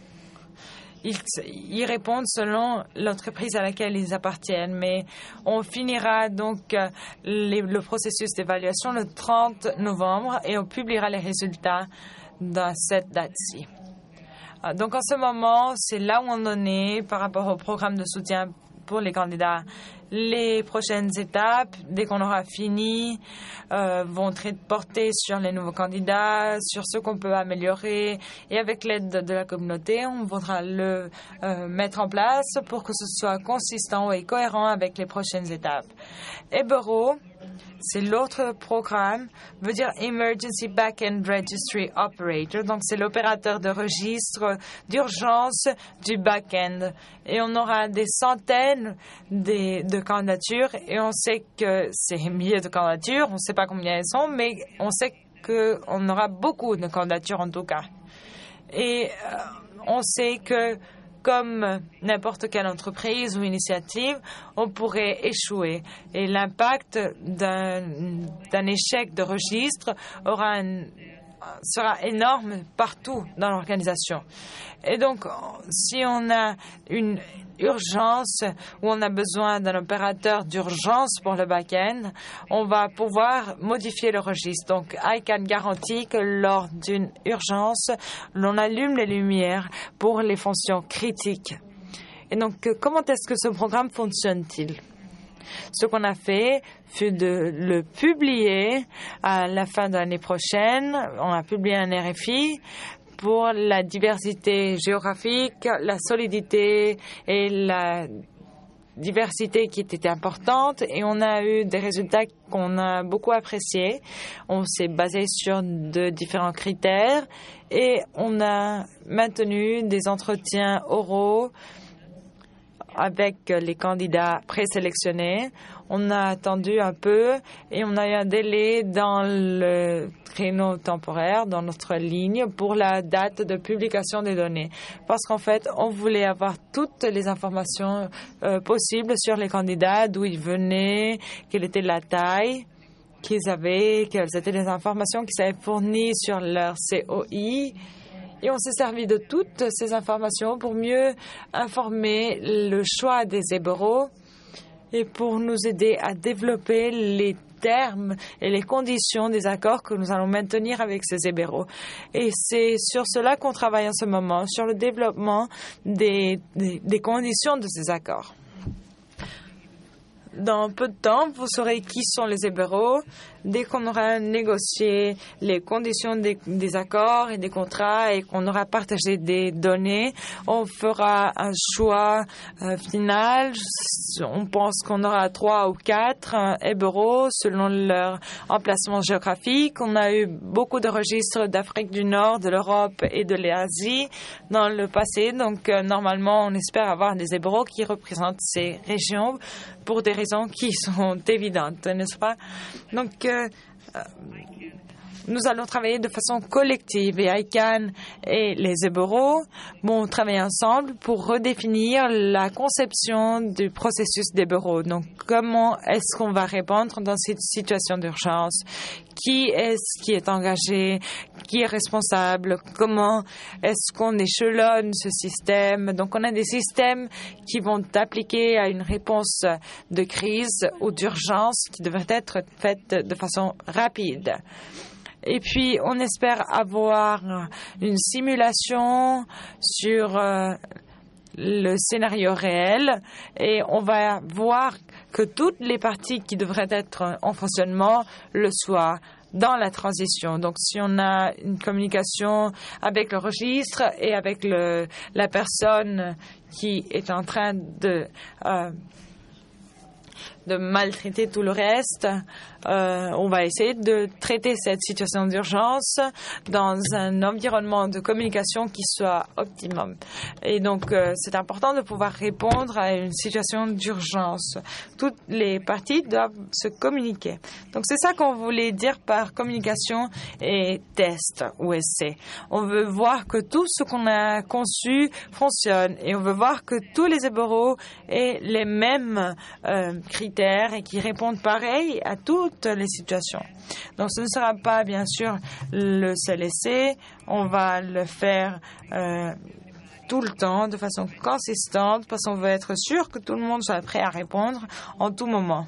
Ils, ils répondent selon l'entreprise à laquelle ils appartiennent. Mais on finira donc les, le processus d'évaluation le trente novembre et on publiera les résultats dans cette date-ci. Donc en ce moment, c'est là où on en est par rapport au programme de soutien pour les candidats. Les prochaines étapes, dès qu'on aura fini, euh, vont être portées sur les nouveaux candidats, sur ce qu'on peut améliorer. Et avec l'aide de, de la communauté, on voudra le euh, mettre en place pour que ce soit consistant et cohérent avec les prochaines étapes. Ebero, c'est l'autre programme, veut dire Emergency Backend Registry Operator. Donc, c'est l'opérateur de registre d'urgence du back-end. Et on aura des centaines de, de candidatures et on sait que c'est milliers de candidatures. On ne sait pas combien elles sont, mais on sait qu'on aura beaucoup de candidatures en tout cas. Et euh, on sait que comme n'importe quelle entreprise ou initiative, on pourrait échouer. Et l'impact d'un, d'un échec de registre aura un, sera énorme partout dans l'organisation. Et donc, si on a une urgence où on a besoin d'un opérateur d'urgence pour le back-end, on va pouvoir modifier le registre. Donc, I C A N garantit que lors d'une urgence, l'on allume les lumières pour les fonctions critiques. Et donc, comment est-ce que ce programme fonctionne-t-il? Ce qu'on a fait fut de le publier à la fin de l'année prochaine. On a publié un R F I pour la diversité géographique, la solidité et la diversité qui était importante. Et on a eu des résultats qu'on a beaucoup appréciés. On s'est basé sur de différents critères et on a maintenu des entretiens oraux avec les candidats présélectionnés. On a attendu un peu et on a eu un délai dans le créneau temporaire, dans notre ligne, pour la date de publication des données. Parce qu'en fait, on voulait avoir toutes les informations euh, possibles sur les candidats, d'où ils venaient, quelle était la taille qu'ils avaient, quelles étaient les informations qu'ils avaient fournies sur leur C O I. Et on s'est servi de toutes ces informations pour mieux informer le choix des Ebero et pour nous aider à développer les termes et les conditions des accords que nous allons maintenir avec ces libéraux. Et c'est sur cela qu'on travaille en ce moment, sur le développement des, des, des conditions de ces accords. Dans peu de temps, vous saurez qui sont les libéraux. Dès qu'on aura négocié les conditions des, des accords et des contrats et qu'on aura partagé des données, on fera un choix euh, final. On pense qu'on aura trois ou quatre euh, libéraux selon leur emplacement géographique. On a eu beaucoup de registres d'Afrique du Nord, de l'Europe et de l'Asie dans le passé. Donc, euh, normalement, on espère avoir des libéraux qui représentent ces régions pour des raisons qui sont évidentes, n'est-ce pas? Donc, euh, euh, nous allons travailler de façon collective et I C A N et les libéraux vont travailler ensemble pour redéfinir la conception du processus des bureaux. Donc, comment est-ce qu'on va répondre dans cette situation d'urgence? Qui est-ce qui est engagé? Qui est responsable? Comment est-ce qu'on échelonne ce système? Donc, on a des systèmes qui vont appliquer à une réponse de crise ou d'urgence qui devrait être faite de façon rapide. Et puis, on espère avoir une simulation sur euh, le scénario réel et on va voir que toutes les parties qui devraient être en fonctionnement le soient dans la transition. Donc, si on a une communication avec le registre et avec le, la personne qui est en train de... Euh, de maltraiter tout le reste, euh, on va essayer de traiter cette situation d'urgence dans un environnement de communication qui soit optimum. Et donc, euh, c'est important de pouvoir répondre à une situation d'urgence. Toutes les parties doivent se communiquer. Donc, c'est ça qu'on voulait dire par communication et test ou essai. On veut voir que tout ce qu'on a conçu fonctionne et on veut voir que tous les libéraux aient les mêmes euh, critères et qui répondent pareil à toutes les situations. Donc, ce ne sera pas, bien sûr, le seul essai. On va le faire euh, tout le temps, de façon consistante, parce qu'on veut être sûr que tout le monde soit prêt à répondre en tout moment.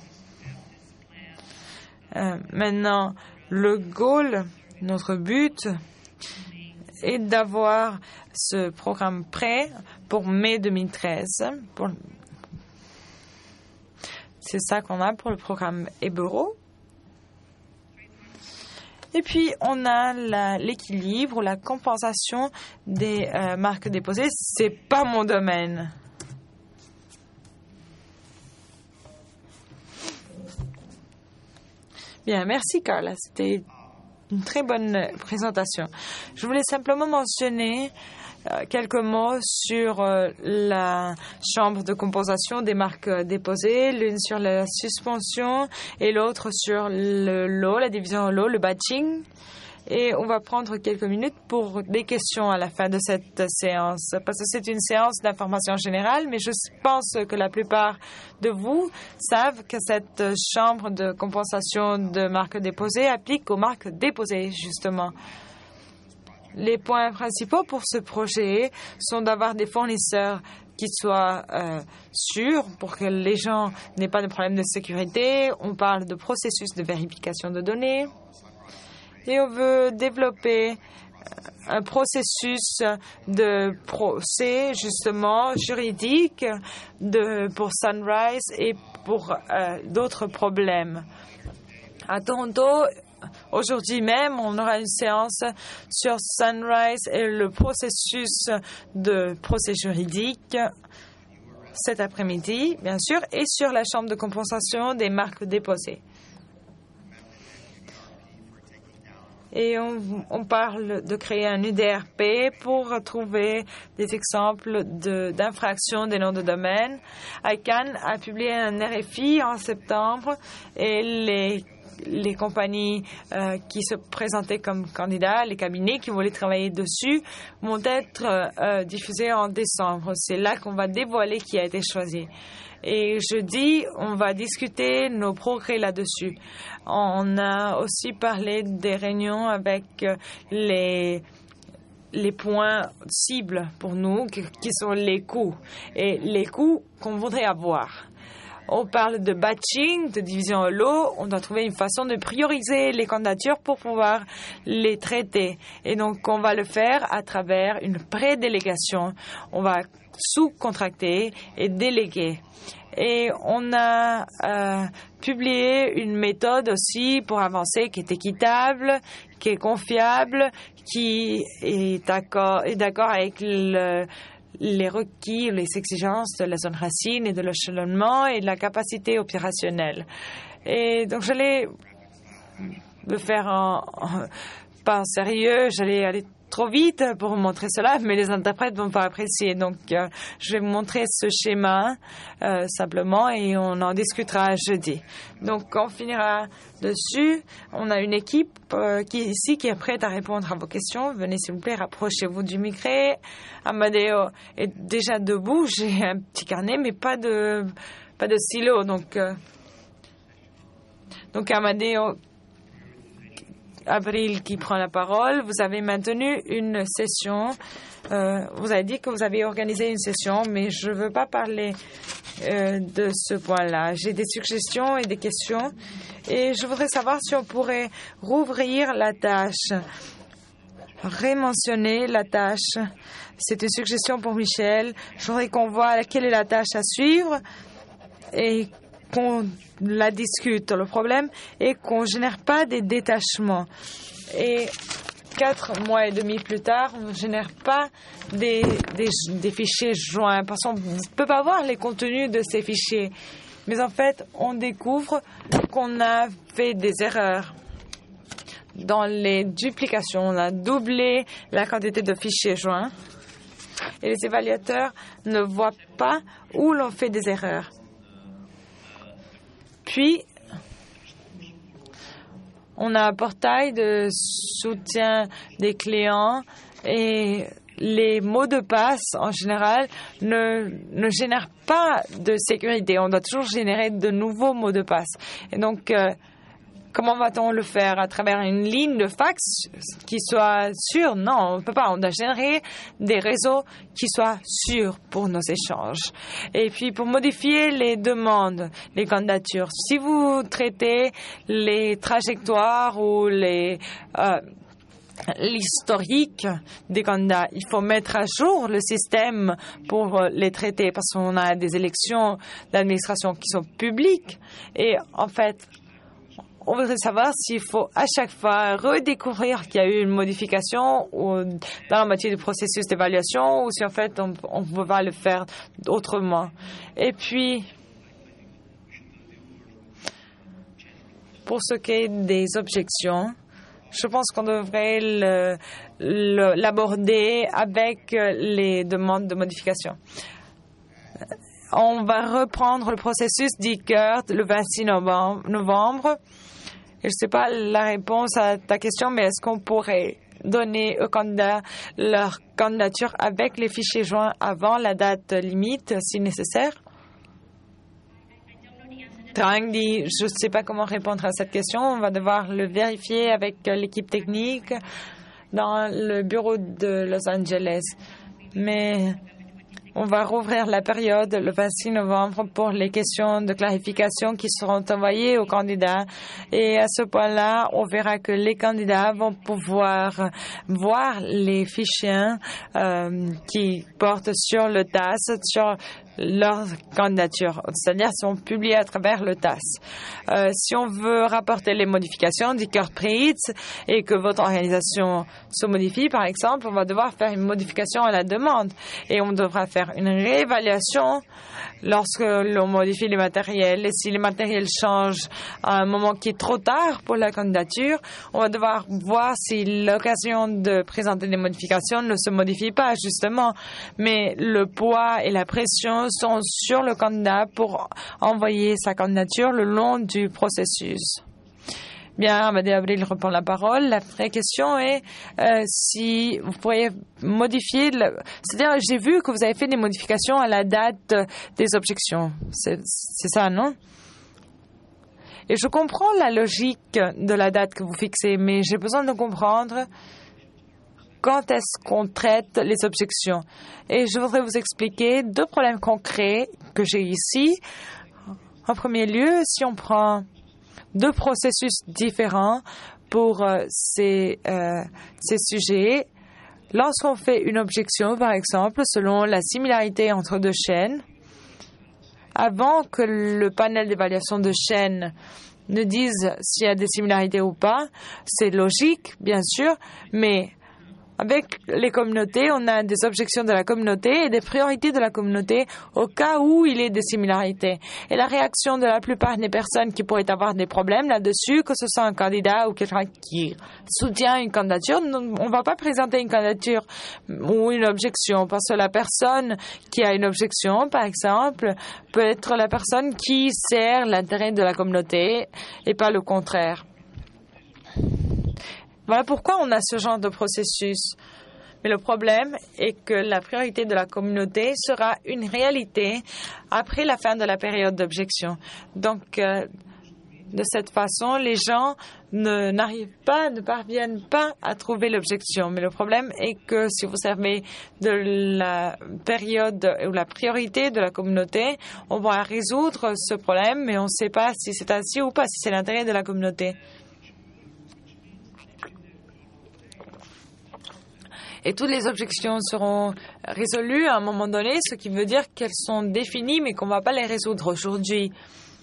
Euh, maintenant, le goal, notre but, est d'avoir ce programme prêt pour mai deux mille treize. Pour C'est ça qu'on a pour le programme Ebero. Et puis, on a l'équilibre ou la compensation des euh, marques déposées. Ce n'est pas mon domaine. Bien, merci Carla. C'était une très bonne présentation. Je voulais simplement mentionner euh, quelques mots sur euh, la chambre de compensation des marques euh, déposées, l'une sur la suspension et l'autre sur le lot, la division en lot, le batching. Et on va prendre quelques minutes pour des questions à la fin de cette séance, parce que c'est une séance d'information générale, mais je pense que la plupart de vous savent que cette chambre de compensation de marques déposées applique aux marques déposées, justement. Les points principaux pour ce projet sont d'avoir des fournisseurs qui soient euh, sûrs pour que les gens n'aient pas de problème de sécurité. On parle de processus de vérification de données. Et on veut développer un processus de procès, justement, juridique de, pour Sunrise et pour euh, d'autres problèmes. À Toronto, aujourd'hui même, on aura une séance sur Sunrise et le processus de procès juridique cet après-midi, bien sûr, et sur la chambre de compensation des marques déposées. Et on, on parle de créer un U D R P pour trouver des exemples d'infractions de, des noms de domaine. I C A N a publié un R F I en septembre et les, les compagnies euh, qui se présentaient comme candidats, les cabinets qui voulaient travailler dessus, vont être euh, diffusés en décembre. C'est là qu'on va dévoiler qui a été choisi. Et jeudi, on va discuter nos progrès là-dessus. On a aussi parlé des réunions avec les, les points cibles pour nous, qui sont les coûts et les coûts qu'on voudrait avoir. On parle de batching, de division au lot. On doit trouver une façon de prioriser les candidatures pour pouvoir les traiter. Et donc, on va le faire à travers une prédélégation. On va sous-contracter et déléguer. Et on a euh, publié une méthode aussi pour avancer qui est équitable, qui est confiable, qui est d'accord, est d'accord avec le, les requis, les exigences de la zone racine et de l'échelonnement et de la capacité opérationnelle. Et donc, j'allais le faire en, en, pas en sérieux, j'allais aller trop vite pour vous montrer cela, mais les interprètes vont pas apprécier. Donc, euh, je vais vous montrer ce schéma euh, simplement et on en discutera jeudi. Donc, on finira dessus. On a une équipe euh, qui ici qui est prête à répondre à vos questions. Venez s'il vous plaît, rapprochez-vous du micro. Amadeo est déjà debout. J'ai un petit carnet, mais pas de pas de stylo. Donc, euh, donc Amadeo. Avril qui prend la parole. Vous avez maintenu une session. Euh, vous avez dit que vous avez organisé une session, mais je ne veux pas parler euh, de ce point-là. J'ai des suggestions et des questions et je voudrais savoir si on pourrait rouvrir la tâche, rementionner la tâche. C'est une suggestion pour Michel. Je voudrais qu'on voit quelle est la tâche à suivre et qu'on la discute. Le problème est qu'on ne génère pas des détachements. Et quatre mois et demi plus tard, on ne génère pas des, des, des fichiers joints parce qu'on ne peut pas voir les contenus de ces fichiers. Mais en fait, on découvre qu'on a fait des erreurs dans les duplications. On a doublé la quantité de fichiers joints et les évaluateurs ne voient pas où l'on fait des erreurs. Puis, on a un portail de soutien des clients et les mots de passe, en général, ne, ne génèrent pas de sécurité. On doit toujours générer de nouveaux mots de passe. Et donc, euh, comment va-t-on le faire? À travers une ligne de fax qui soit sûre? Non, on ne peut pas. On doit générer des réseaux qui soient sûrs pour nos échanges. Et puis, pour modifier les demandes, les candidatures, si vous traitez les trajectoires ou les... Euh, l'historique des candidats. Il faut mettre à jour le système pour les traiter parce qu'on a des élections d'administration qui sont publiques. Et en fait, on voudrait savoir s'il faut à chaque fois redécouvrir qu'il y a eu une modification ou dans la moitié du processus d'évaluation ou si en fait on, on va le faire autrement. Et puis, pour ce qui est des objections, je pense qu'on devrait le, le, l'aborder avec les demandes de modification. On va reprendre le processus d'Ikert le vingt-six novembre. Je ne sais pas la réponse à ta question, mais est-ce qu'on pourrait donner aux candidats leur candidature avec les fichiers joints avant la date limite, si nécessaire? Trang dit, je ne sais pas comment répondre à cette question. On va devoir le vérifier avec l'équipe technique dans le bureau de Los Angeles. Mais on va rouvrir la période le vingt-six novembre pour les questions de clarification qui seront envoyées aux candidats. Et à ce point-là, on verra que les candidats vont pouvoir voir les fichiers euh, qui portent sur le T A S, sur leur candidature, c'est-à-dire sont publiés à travers le T A S. Euh, si on veut rapporter les modifications d'Ikert Preitz et que votre organisation se modifie, par exemple, on va devoir faire une modification à la demande et on devra faire une réévaluation lorsque l'on modifie les matériels. Et si les matériels changent à un moment qui est trop tard pour la candidature, on va devoir voir si l'occasion de présenter des modifications ne se modifie pas, justement. Mais le poids et la pression sont sur le candidat pour envoyer sa candidature le long du processus. Bien, Amadeo Abril reprend la parole. La vraie question est euh, si vous pourriez modifier... Le... C'est-à-dire, j'ai vu que vous avez fait des modifications à la date des objections. C'est, c'est ça, non? Et je comprends la logique de la date que vous fixez, mais j'ai besoin de comprendre quand est-ce qu'on traite les objections. Et je voudrais vous expliquer deux problèmes concrets que j'ai ici En premier lieu, si on prend deux processus différents pour euh, ces, euh, ces sujets, lorsqu'on fait une objection, par exemple, selon la similarité entre deux chaînes, avant que le panel d'évaluation de chaînes ne dise s'il y a des similarités ou pas, c'est logique, bien sûr, mais avec les communautés, on a des objections de la communauté et des priorités de la communauté au cas où il y a des similarités. Et la réaction de la plupart des personnes qui pourraient avoir des problèmes là-dessus, que ce soit un candidat ou quelqu'un qui soutient une candidature, on ne va pas présenter une candidature ou une objection parce que la personne qui a une objection, par exemple, peut être la personne qui sert l'intérêt de la communauté et pas le contraire. Voilà pourquoi on a ce genre de processus. Mais le problème est que la priorité de la communauté sera une réalité après la fin de la période d'objection. Donc, euh, de cette façon, les gens ne, n'arrivent pas, ne parviennent pas à trouver l'objection. Mais le problème est que si vous servez de la période ou la priorité de la communauté, on va résoudre ce problème, mais on ne sait pas si c'est ainsi ou pas, si c'est l'intérêt de la communauté. Et toutes les objections seront résolues à un moment donné, ce qui veut dire qu'elles sont définies, mais qu'on ne va pas les résoudre aujourd'hui.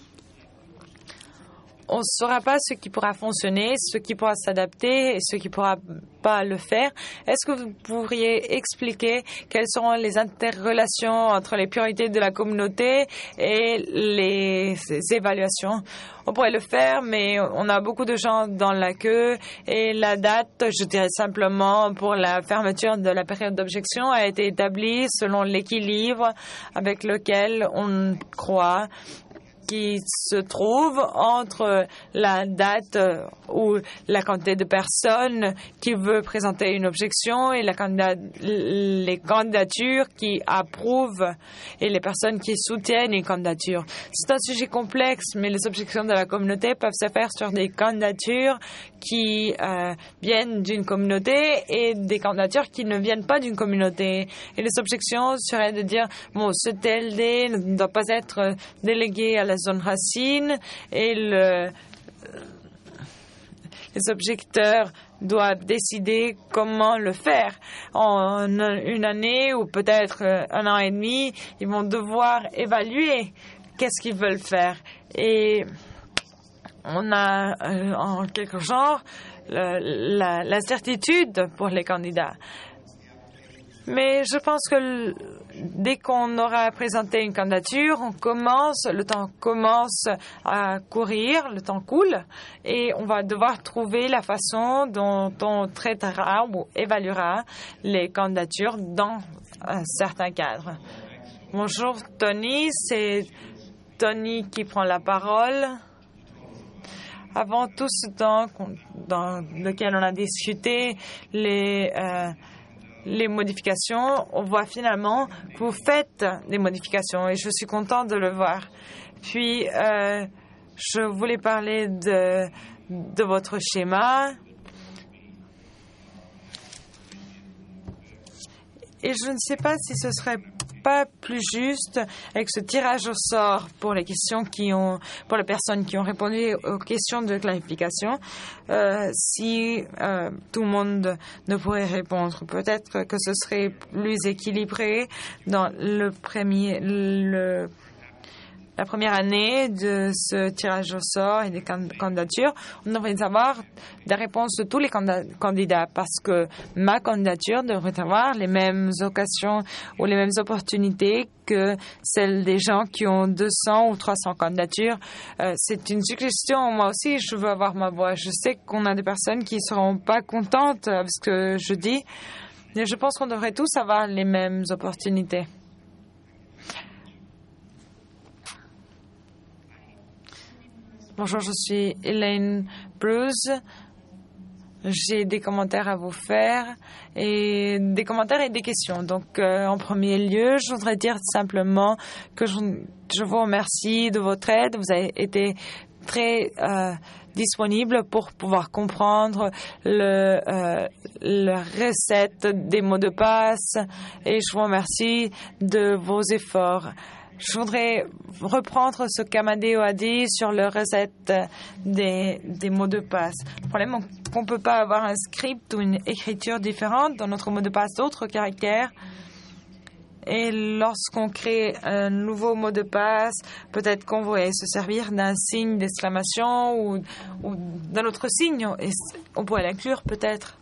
On ne saura pas ce qui pourra fonctionner, ce qui pourra s'adapter et ce qui ne pourra pas le faire. Est-ce que vous pourriez expliquer quelles seront les interrelations entre les priorités de la communauté et les évaluations? On pourrait le faire, mais on a beaucoup de gens dans la queue et la date, je dirais simplement, pour la fermeture de la période d'objection a été établie selon l'équilibre avec lequel on croit qui se trouve entre la date où la quantité de personnes qui veut présenter une objection et la candidat, les candidatures qui approuvent et les personnes qui soutiennent une candidature. C'est un sujet complexe, mais les objections de la communauté peuvent se faire sur des candidatures qui euh, viennent d'une communauté et des candidatures qui ne viennent pas d'une communauté. Et les objections seraient de dire, bon, ce T L D ne doit pas être délégué à la zone racine et le, les objecteurs doivent décider comment le faire. En une année ou peut-être un an et demi, ils vont devoir évaluer qu'est-ce qu'ils veulent faire. Et on a euh, en quelque genre l'incertitude pour les candidats. Mais je pense que dès qu'on aura présenté une candidature, on commence, le temps commence à courir, le temps coule, et on va devoir trouver la façon dont on traitera ou évaluera les candidatures dans un certain cadre. Bonjour Tony, c'est Tony qui prend la parole. Avant tout ce temps dans lequel on a discuté les, euh, les modifications, on voit finalement que vous faites des modifications et je suis contente de le voir. Puis, euh, je voulais parler de, de votre schéma. Et je ne sais pas si ce serait pas plus juste avec ce tirage au sort pour les questions qui ont, pour les personnes qui ont répondu aux questions de clarification, euh, si euh, tout le monde ne pourrait répondre. Peut-être que ce serait plus équilibré dans le premier, le la première année de ce tirage au sort et des candidatures, on devrait avoir des réponses de tous les candidats parce que ma candidature devrait avoir les mêmes occasions ou les mêmes opportunités que celles des gens qui ont deux cents ou trois cents candidatures. Euh, c'est une suggestion. Moi aussi, je veux avoir ma voix. Je sais qu'on a des personnes qui ne seront pas contentes avec ce que je dis, mais je pense qu'on devrait tous avoir les mêmes opportunités. Bonjour, je suis Elaine Bruce. J'ai des commentaires à vous faire et des commentaires et des questions. Donc, euh, en premier lieu, je voudrais dire simplement que je, je vous remercie de votre aide. Vous avez été très euh, disponible pour pouvoir comprendre le, euh, la recette des mots de passe et je vous remercie de vos efforts. Je voudrais reprendre ce qu'Amadeo a dit sur le reset des, des mots de passe. Le problème est qu'on ne peut pas avoir un script ou une écriture différente dans notre mot de passe d'autres caractères. Et lorsqu'on crée un nouveau mot de passe, peut-être qu'on pourrait se servir d'un signe d'exclamation ou, ou d'un autre signe. Et on pourrait l'inclure peut-être.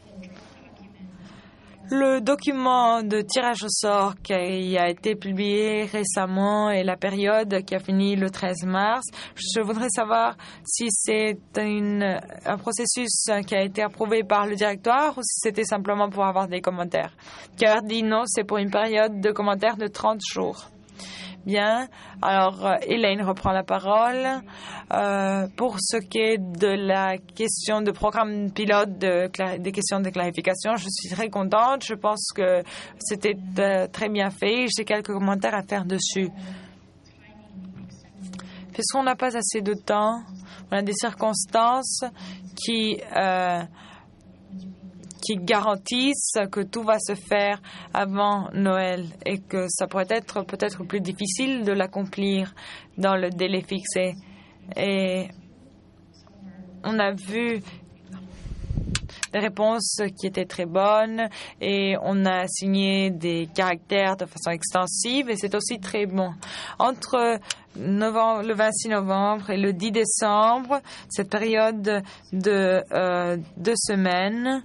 Le document de tirage au sort qui a été publié récemment et la période qui a fini le treize mars, je voudrais savoir si c'est une, un processus qui a été approuvé par le directoire ou si c'était simplement pour avoir des commentaires. Car dit non, c'est pour une période de commentaires de trente jours. Bien, alors euh, Elaine reprend la parole. Euh, pour ce qui est de la question de programme pilote de des questions de clarification, je suis très contente. Je pense que c'était euh, très bien fait. J'ai quelques commentaires à faire dessus. Puisqu'on n'a pas assez de temps, on a des circonstances qui... Euh, qui garantissent que tout va se faire avant Noël et que ça pourrait être peut-être plus difficile de l'accomplir dans le délai fixé. Et on a vu des réponses qui étaient très bonnes et on a assigné des caractères de façon extensive et c'est aussi très bon. Entre novembre, le vingt-six novembre et le dix décembre, cette période de euh, deux semaines,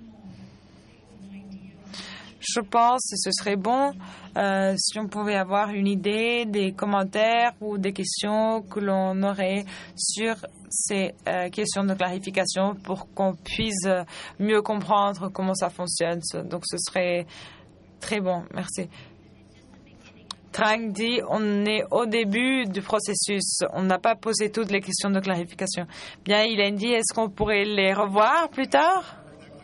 je pense que ce serait bon euh, si on pouvait avoir une idée des commentaires ou des questions que l'on aurait sur ces euh, questions de clarification pour qu'on puisse mieux comprendre comment ça fonctionne. Donc, ce serait très bon. Merci. Trang dit, on est au début du processus. On n'a pas posé toutes les questions de clarification. Bien, il a dit, est-ce qu'on pourrait les revoir plus tard?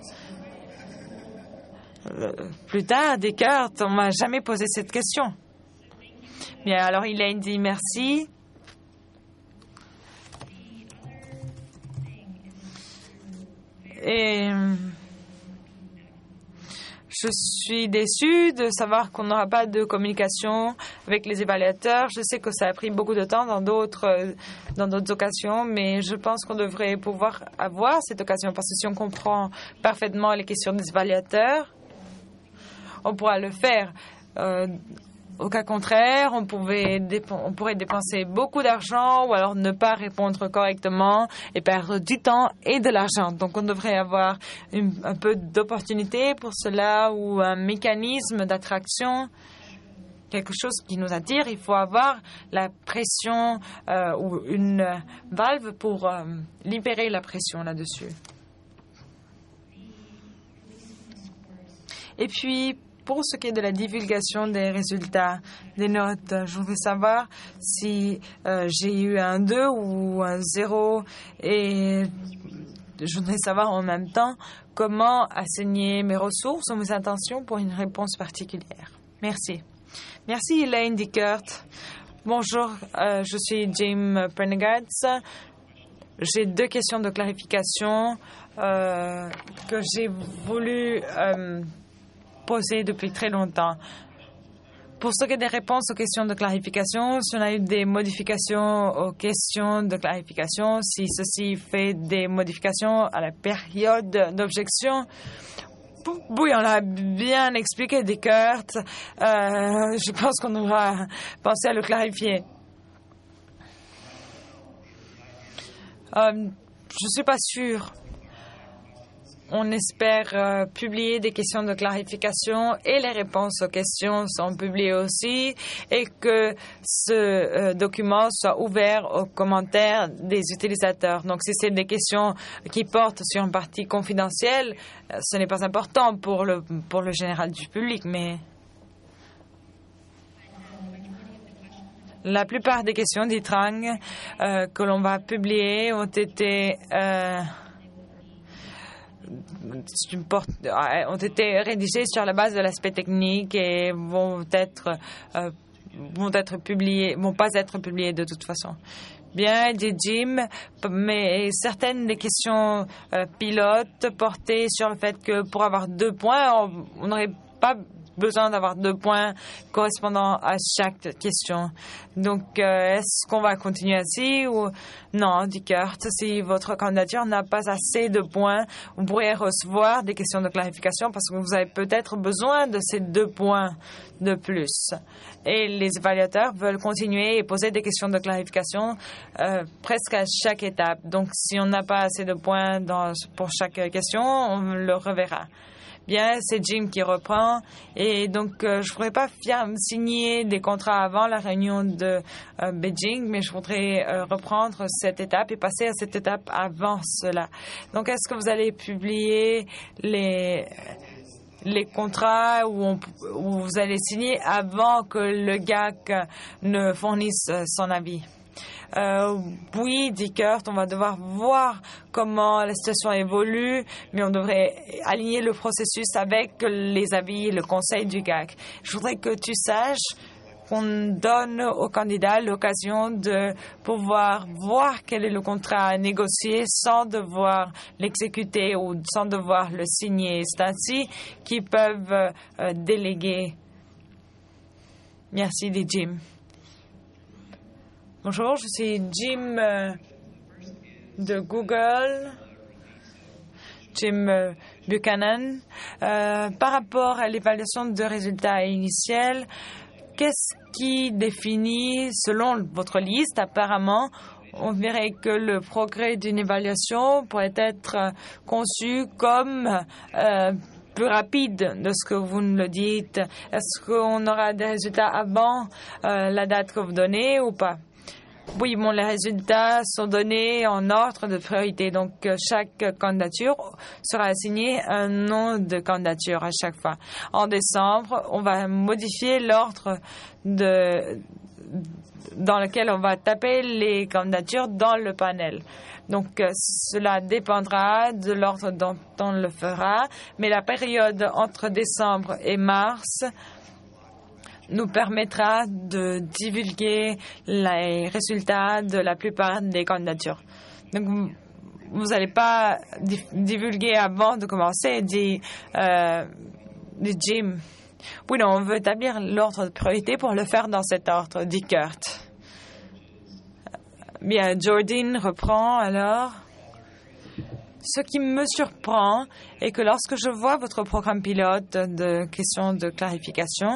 Euh, plus tard, Descartes, on m'a jamais posé cette question. Bien, alors il a dit merci. Et je suis déçue de savoir qu'on n'aura pas de communication avec les évaluateurs. Je sais que ça a pris beaucoup de temps dans d'autres dans d'autres occasions, mais je pense qu'on devrait pouvoir avoir cette occasion parce que si on comprend parfaitement les questions des évaluateurs, on pourra le faire. Euh, au cas contraire, on, pouvait dépen- on pourrait dépenser beaucoup d'argent ou alors ne pas répondre correctement et perdre du temps et de l'argent. Donc, on devrait avoir une, un peu d'opportunité pour cela ou un mécanisme d'attraction, quelque chose qui nous attire. Il faut avoir la pression euh, ou une valve pour euh, libérer la pression là-dessus. Et puis, pour ce qui est de la divulgation des résultats, des notes, je voudrais savoir si euh, j'ai eu un deux ou un zéro et je voudrais savoir en même temps comment assigner mes ressources ou mes intentions pour une réponse particulière. Merci. Merci Elaine Dickert. Bonjour, euh, je suis Jim Prendergast. J'ai deux questions de clarification euh, que j'ai voulu... Euh, posé depuis très longtemps. Pour ce qui est des réponses aux questions de clarification, si on a eu des modifications aux questions de clarification, si ceci fait des modifications à la période d'objection, oui, on l'a bien expliqué, Descartes. Euh, je pense qu'on aura pensé à le clarifier. Euh, je ne suis pas sûre. On espère euh, publier des questions de clarification et les réponses aux questions sont publiées aussi et que ce euh, document soit ouvert aux commentaires des utilisateurs. Donc, si c'est des questions qui portent sur une partie confidentielle, euh, ce n'est pas important pour le, pour le général du public, mais la plupart des questions d'Itrang euh, que l'on va publier ont été... Euh, ont été rédigés sur la base de l'aspect technique et vont être euh, vont être publiés vont pas être publiés de toute façon. Bien, dit Jim, mais certaines des questions euh, pilotes portaient sur le fait que pour avoir deux points, on n'aurait pas besoin d'avoir deux points correspondant à chaque question. Donc, euh, est-ce qu'on va continuer ainsi ou non, dit Kurt? Si votre candidature n'a pas assez de points, vous pourriez recevoir des questions de clarification parce que vous avez peut-être besoin de ces deux points de plus. Et les évaluateurs veulent continuer et poser des questions de clarification euh, presque à chaque étape. Donc, si on n'a pas assez de points dans, pour chaque question, on le reverra. Bien, c'est Jim qui reprend. Et donc, euh, je ne pourrais pas signer des contrats avant la réunion de euh, Beijing, mais je voudrais euh, reprendre cette étape et passer à cette étape avant cela. Donc, est-ce que vous allez publier les, les contrats où, on, où vous allez signer avant que le G A C ne fournisse son avis? Euh, oui, dit Kurt, on va devoir voir comment la situation évolue, mais on devrait aligner le processus avec les avis et le conseil du G A C. Je voudrais que tu saches qu'on donne aux candidats l'occasion de pouvoir voir quel est le contrat à négocier sans devoir l'exécuter ou sans devoir le signer. C'est ainsi qu'ils peuvent euh, déléguer. Merci, dit Jim. Bonjour, je suis Jim euh, de Google, Jim euh, Buchanan. Euh, par rapport à l'évaluation de résultats initiels, qu'est-ce qui définit, selon votre liste, apparemment, on verrait que le progrès d'une évaluation pourrait être conçu comme euh, plus rapide de ce que vous nous le dites. Est-ce qu'on aura des résultats avant euh, la date que vous donnez ou pas? Oui, bon, les résultats sont donnés en ordre de priorité. Donc, chaque candidature sera assignée un nom de candidature à chaque fois. En décembre, on va modifier l'ordre de, dans lequel on va taper les candidatures dans le panel. Donc, cela dépendra de l'ordre dont on le fera. Mais la période entre décembre et mars nous permettra de divulguer les résultats de la plupart des candidatures. Donc, vous n'allez pas divulguer avant de commencer, dit, euh, dit Jim. Oui, non, on veut établir l'ordre de priorité pour le faire dans cet ordre, dit Kurt. Bien, Jordan reprend alors. Ce qui me surprend est que lorsque je vois votre programme pilote de questions de clarification,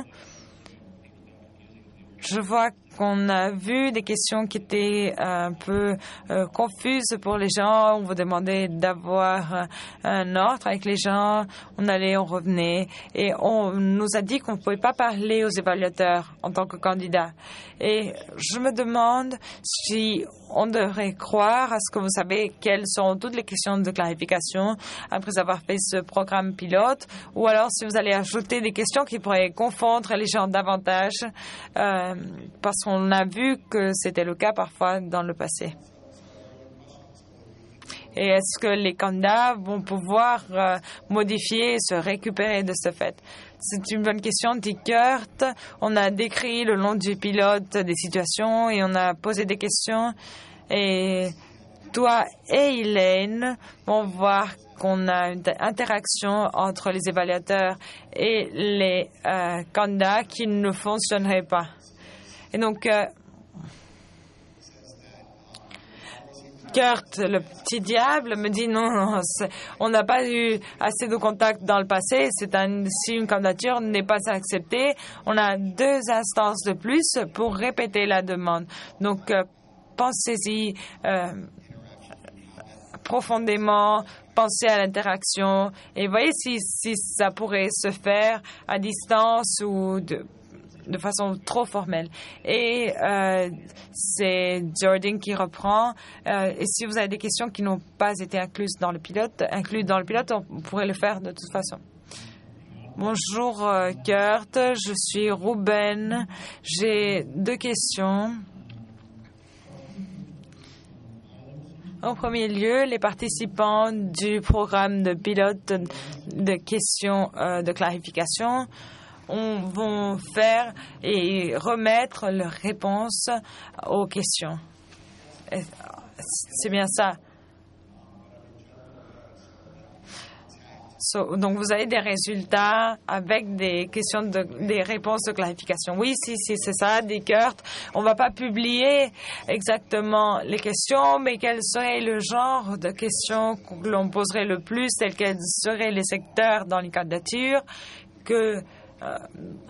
je vois qu'on a vu des questions qui étaient un peu euh, confuses pour les gens. On vous demandait d'avoir un ordre avec les gens. On allait, on revenait. Et on nous a dit qu'on ne pouvait pas parler aux évaluateurs en tant que candidat. Et je me demande si on devrait croire à ce que vous savez quelles sont toutes les questions de clarification après avoir fait ce programme pilote, ou alors si vous allez ajouter des questions qui pourraient confondre les gens davantage, euh, parce qu'on a vu que c'était le cas parfois dans le passé. Et est-ce que les candidats vont pouvoir euh, modifier et se récupérer de ce fait? C'est une bonne question, dit Kurt. On a décrit le long du pilote des situations et on a posé des questions. Et toi et Elaine vont voir qu'on a une interaction entre les évaluateurs et les euh, candidats qui ne fonctionnerait pas. Et donc, euh, Kurt, le petit diable, me dit non, non on n'a pas eu assez de contacts dans le passé. C'est un, si une candidature n'est pas acceptée, on a deux instances de plus pour répéter la demande. Donc, euh, pensez-y euh, profondément, pensez à l'interaction et voyez si, si ça pourrait se faire à distance ou de de façon trop formelle. Et euh, c'est Jordan qui reprend. Euh, et si vous avez des questions qui n'ont pas été incluses dans le pilote, incluses dans le pilote, on pourrait le faire de toute façon. Bonjour euh, Kurt, je suis Ruben. J'ai deux questions. En premier lieu, les participants du programme de pilote de questions euh, de clarification on vont faire et remettre leurs réponses aux questions. C'est bien ça. So, donc, vous avez des résultats avec des questions, de, des réponses de clarification. Oui, si, si, c'est ça, dit Kurt. On ne va pas publier exactement les questions, mais quel serait le genre de questions que l'on poserait le plus, tels quels seraient les secteurs dans les candidatures que euh,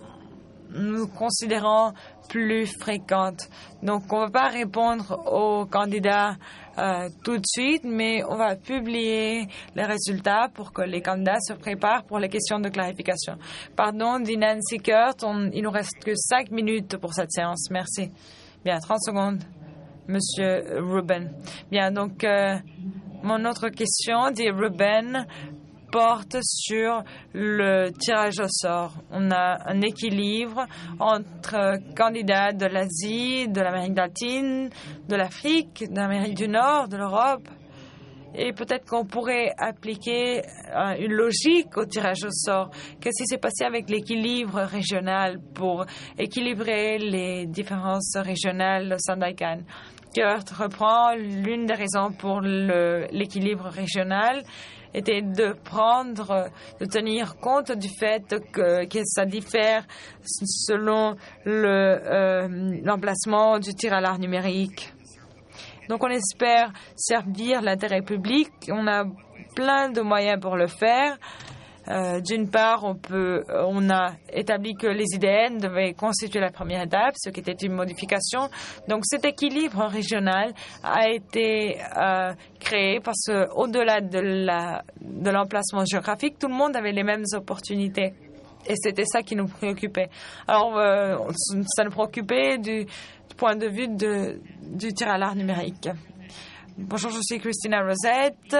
nous considérons plus fréquentes. Donc, on ne va pas répondre aux candidats euh, tout de suite, mais on va publier les résultats pour que les candidats se préparent pour les questions de clarification. Pardon, dit Nancy Kurt, on, il nous reste que cinq minutes pour cette séance. Merci. Bien, trente secondes, Monsieur Rubin. Bien, donc, euh, mon autre question, dit Rubin, porte sur le tirage au sort. On a un équilibre entre candidats de l'Asie, de l'Amérique latine, de l'Afrique, de l'Amérique du Nord, de l'Europe. Et peut-être qu'on pourrait appliquer euh, une logique au tirage au sort. Qu'est-ce qui s'est passé avec l'équilibre régional pour équilibrer les différences régionales au sein d'I C A N? Kurt reprend l'une des raisons pour le, l'équilibre régional était de prendre, de tenir compte du fait que, que ça diffère selon le, euh, l'emplacement du tir à l'arc numérique. Donc, on espère servir l'intérêt public. On a plein de moyens pour le faire. Euh, d'une part, on peut, on a établi que les I D N devaient constituer la première étape, ce qui était une modification. Donc, cet équilibre régional a été euh, créé parce que, au-delà de la, de l'emplacement géographique, tout le monde avait les mêmes opportunités. Et c'était ça qui nous préoccupait. Alors, euh, ça nous préoccupait du, du point de vue de, du tir à l'arc numérique. Bonjour, je suis Christina Rosette.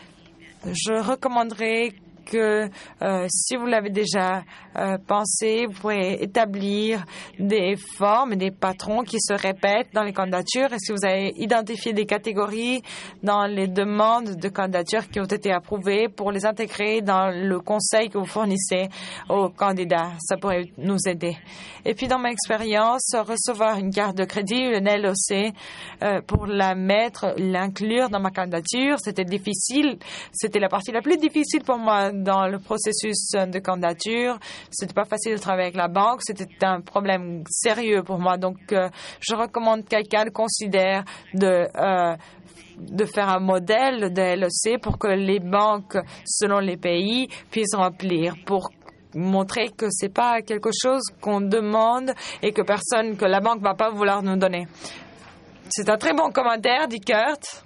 Je recommanderais que euh, si vous l'avez déjà euh, pensé, vous pourrez établir des formes et des patrons qui se répètent dans les candidatures. Et si vous avez identifié des catégories dans les demandes de candidature qui ont été approuvées pour les intégrer dans le conseil que vous fournissez aux candidats, ça pourrait nous aider. Et puis, dans ma expérience, recevoir une carte de crédit, une L O C, euh, pour la mettre, l'inclure dans ma candidature, c'était difficile. C'était la partie la plus difficile pour moi dans le processus de candidature. C'était pas facile de travailler avec la banque. C'était un problème sérieux pour moi. Donc, euh, je recommande que quelqu'un considère de euh, de faire un modèle de L O C pour que les banques, selon les pays, puissent remplir pour montrer que c'est pas quelque chose qu'on demande et que personne, que la banque va pas vouloir nous donner. C'est un très bon commentaire, dit Kurt.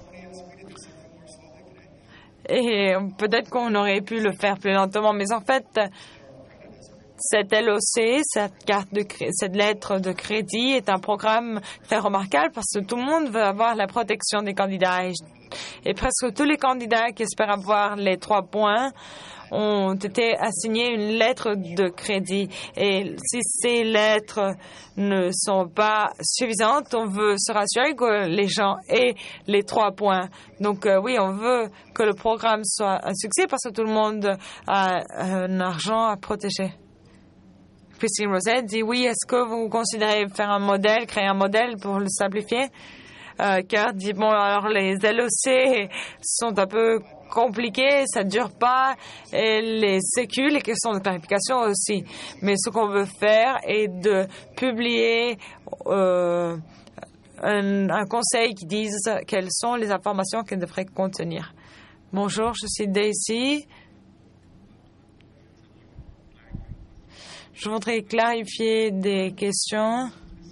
Et peut-être qu'on aurait pu le faire plus lentement, mais en fait, cette L O C, cette carte de cette lettre de crédit est un programme très remarquable parce que tout le monde veut avoir la protection des candidats. Et, et presque tous les candidats qui espèrent avoir les trois points ont été assignés une lettre de crédit. Et si ces lettres ne sont pas suffisantes, on veut se rassurer que les gens aient les trois points. Donc euh, oui, on veut que le programme soit un succès parce que tout le monde a un argent à protéger. Christine Rosette dit oui, est-ce que vous considérez faire un modèle, créer un modèle pour le simplifier? Euh, Kurt dit bon, alors les L O C sont un peu compliqué, ça ne dure pas, et les sécu, les questions de clarification aussi. Mais ce qu'on veut faire est de publier euh, un, un conseil qui dise quelles sont les informations qu'elle devrait contenir. Bonjour, je suis Daisy. Je voudrais clarifier des questions.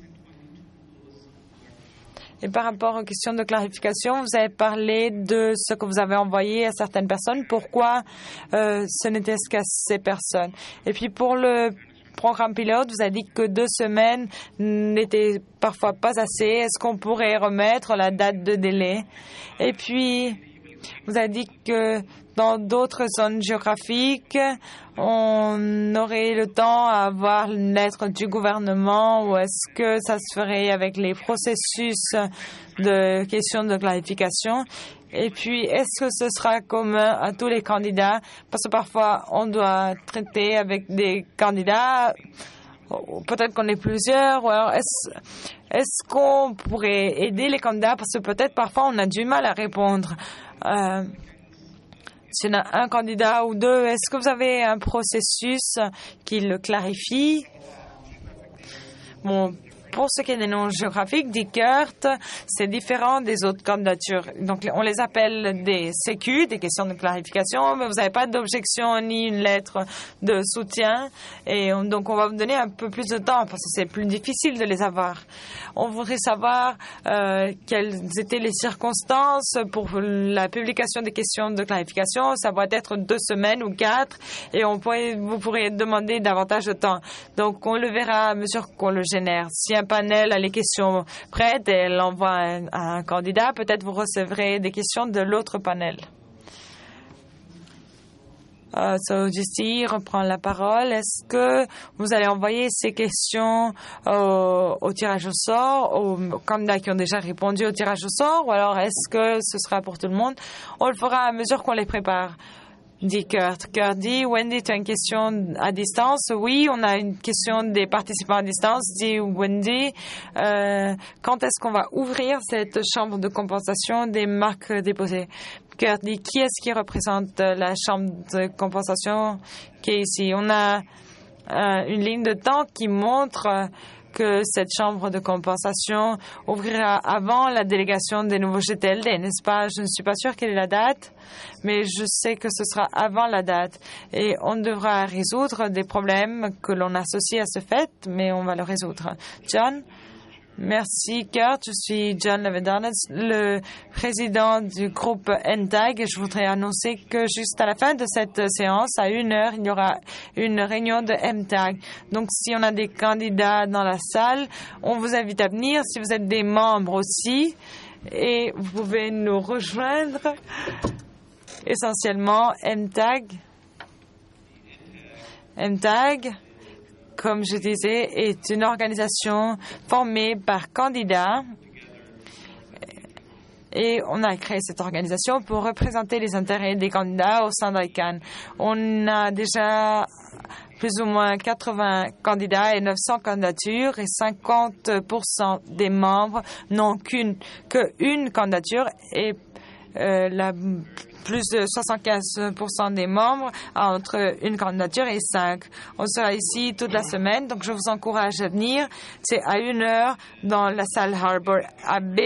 Et par rapport aux questions de clarification, vous avez parlé de ce que vous avez envoyé à certaines personnes. Pourquoi euh, ce n'était qu'à ces personnes? Et puis pour le programme pilote, vous avez dit que deux semaines n'étaient parfois pas assez. Est-ce qu'on pourrait remettre la date de délai? Et puis, vous avez dit que dans d'autres zones géographiques, on aurait le temps à avoir une lettre du gouvernement, ou est-ce que ça se ferait avec les processus de questions de clarification? Et puis, est-ce que ce sera commun à tous les candidats? Parce que parfois, on doit traiter avec des candidats, peut-être qu'on est plusieurs, ou alors est-ce, est-ce qu'on pourrait aider les candidats? Parce que peut-être parfois, on a du mal à répondre. Euh, S'il y en a un candidat ou deux, est-ce que vous avez un processus qui le clarifie? Bon, pour ce qui est des noms géographiques, dit Kurt, c'est différent des autres candidatures. Donc, on les appelle des C Q, des questions de clarification, mais vous n'avez pas d'objection ni une lettre de soutien. Et on, donc, on va vous donner un peu plus de temps parce que c'est plus difficile de les avoir. On voudrait savoir euh, quelles étaient les circonstances pour la publication des questions de clarification. Ça va être deux semaines ou quatre et on pourrait, vous pourrez demander davantage de temps. Donc, on le verra à mesure qu'on le génère. Si un panel a les questions prêtes et l'envoie à un, à un candidat, peut-être vous recevrez des questions de l'autre panel. Uh, so, Jessie reprend la parole. Est-ce que vous allez envoyer ces questions au, au tirage au sort, aux candidats qui ont déjà répondu au tirage au sort, ou alors est-ce que ce sera pour tout le monde? On le fera à mesure qu'on les prépare, dit Kurt. Kurt dit, Wendy, tu as une question à distance? Oui, on a une question des participants à distance, dit Wendy. Euh, quand est-ce qu'on va ouvrir cette chambre de compensation des marques déposées? Kurt dit, qui est-ce qui représente la chambre de compensation qui est ici? On a euh, une ligne de temps qui montre euh, que cette chambre de compensation ouvrira avant la délégation des nouveaux G T L D, n'est-ce pas? Je ne suis pas sûre quelle est la date, mais je sais que ce sera avant la date. Et on devra résoudre des problèmes que l'on associe à ce fait, mais on va le résoudre. John? Merci, Kurt. Je suis John Levendarnes, le président du groupe N T A G. Je voudrais annoncer que juste à la fin de cette séance, à une heure, il y aura une réunion de M T A G. Donc, si on a des candidats dans la salle, on vous invite à venir. Si vous êtes des membres aussi, et vous pouvez nous rejoindre. Essentiellement, M T A G. M T A G. Comme je disais, est une organisation formée par candidats et on a créé cette organisation pour représenter les intérêts des candidats au sein d'I C A N. On a déjà plus ou moins quatre-vingts candidats et neuf cents candidatures et cinquante pour cent des membres n'ont qu'une qu'une candidature et euh, la plus de soixante-quinze pour cent des membres entre une candidature et cinq. On sera ici toute la semaine, donc je vous encourage à venir. C'est à une heure dans la salle Harbour A B.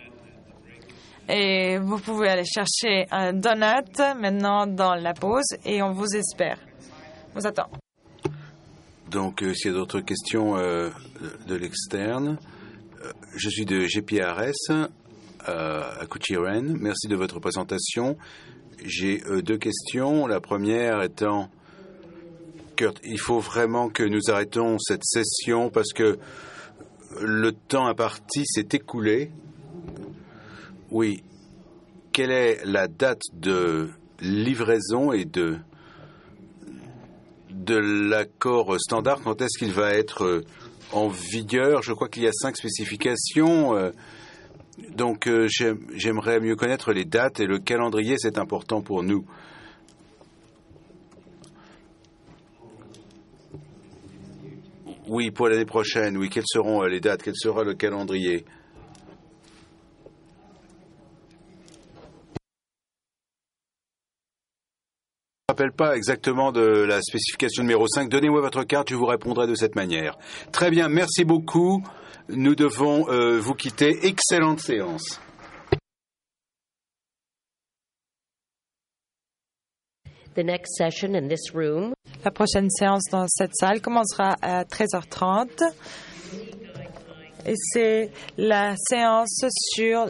Et vous pouvez aller chercher un donut maintenant dans la pause et on vous espère. On vous attend. Donc, euh, s'il y a d'autres questions euh, de l'externe, euh, je suis de G P R S euh, à Couchiren. Merci de votre présentation. J'ai euh, deux questions. La première étant, Kurt, il faut vraiment que nous arrêtons cette session parce que le temps imparti s'est écoulé. Oui. Quelle est la date de livraison et de, de l'accord standard? Quand est-ce qu'il va être en vigueur? Je crois qu'il y a cinq spécifications. Euh, donc, euh, j'aimerais mieux connaître les dates et le calendrier, c'est important pour nous. Oui, pour l'année prochaine. Oui, quelles seront les dates? Quel sera le calendrier? Je ne me rappelle pas exactement de la spécification numéro cinq. Donnez-moi votre carte, je vous répondrai de cette manière. Très bien, merci beaucoup. Nous devons euh, vous quitter. Excellente séance. The next session in this room. La prochaine séance dans cette salle commencera à treize heures trente. Et c'est la séance sur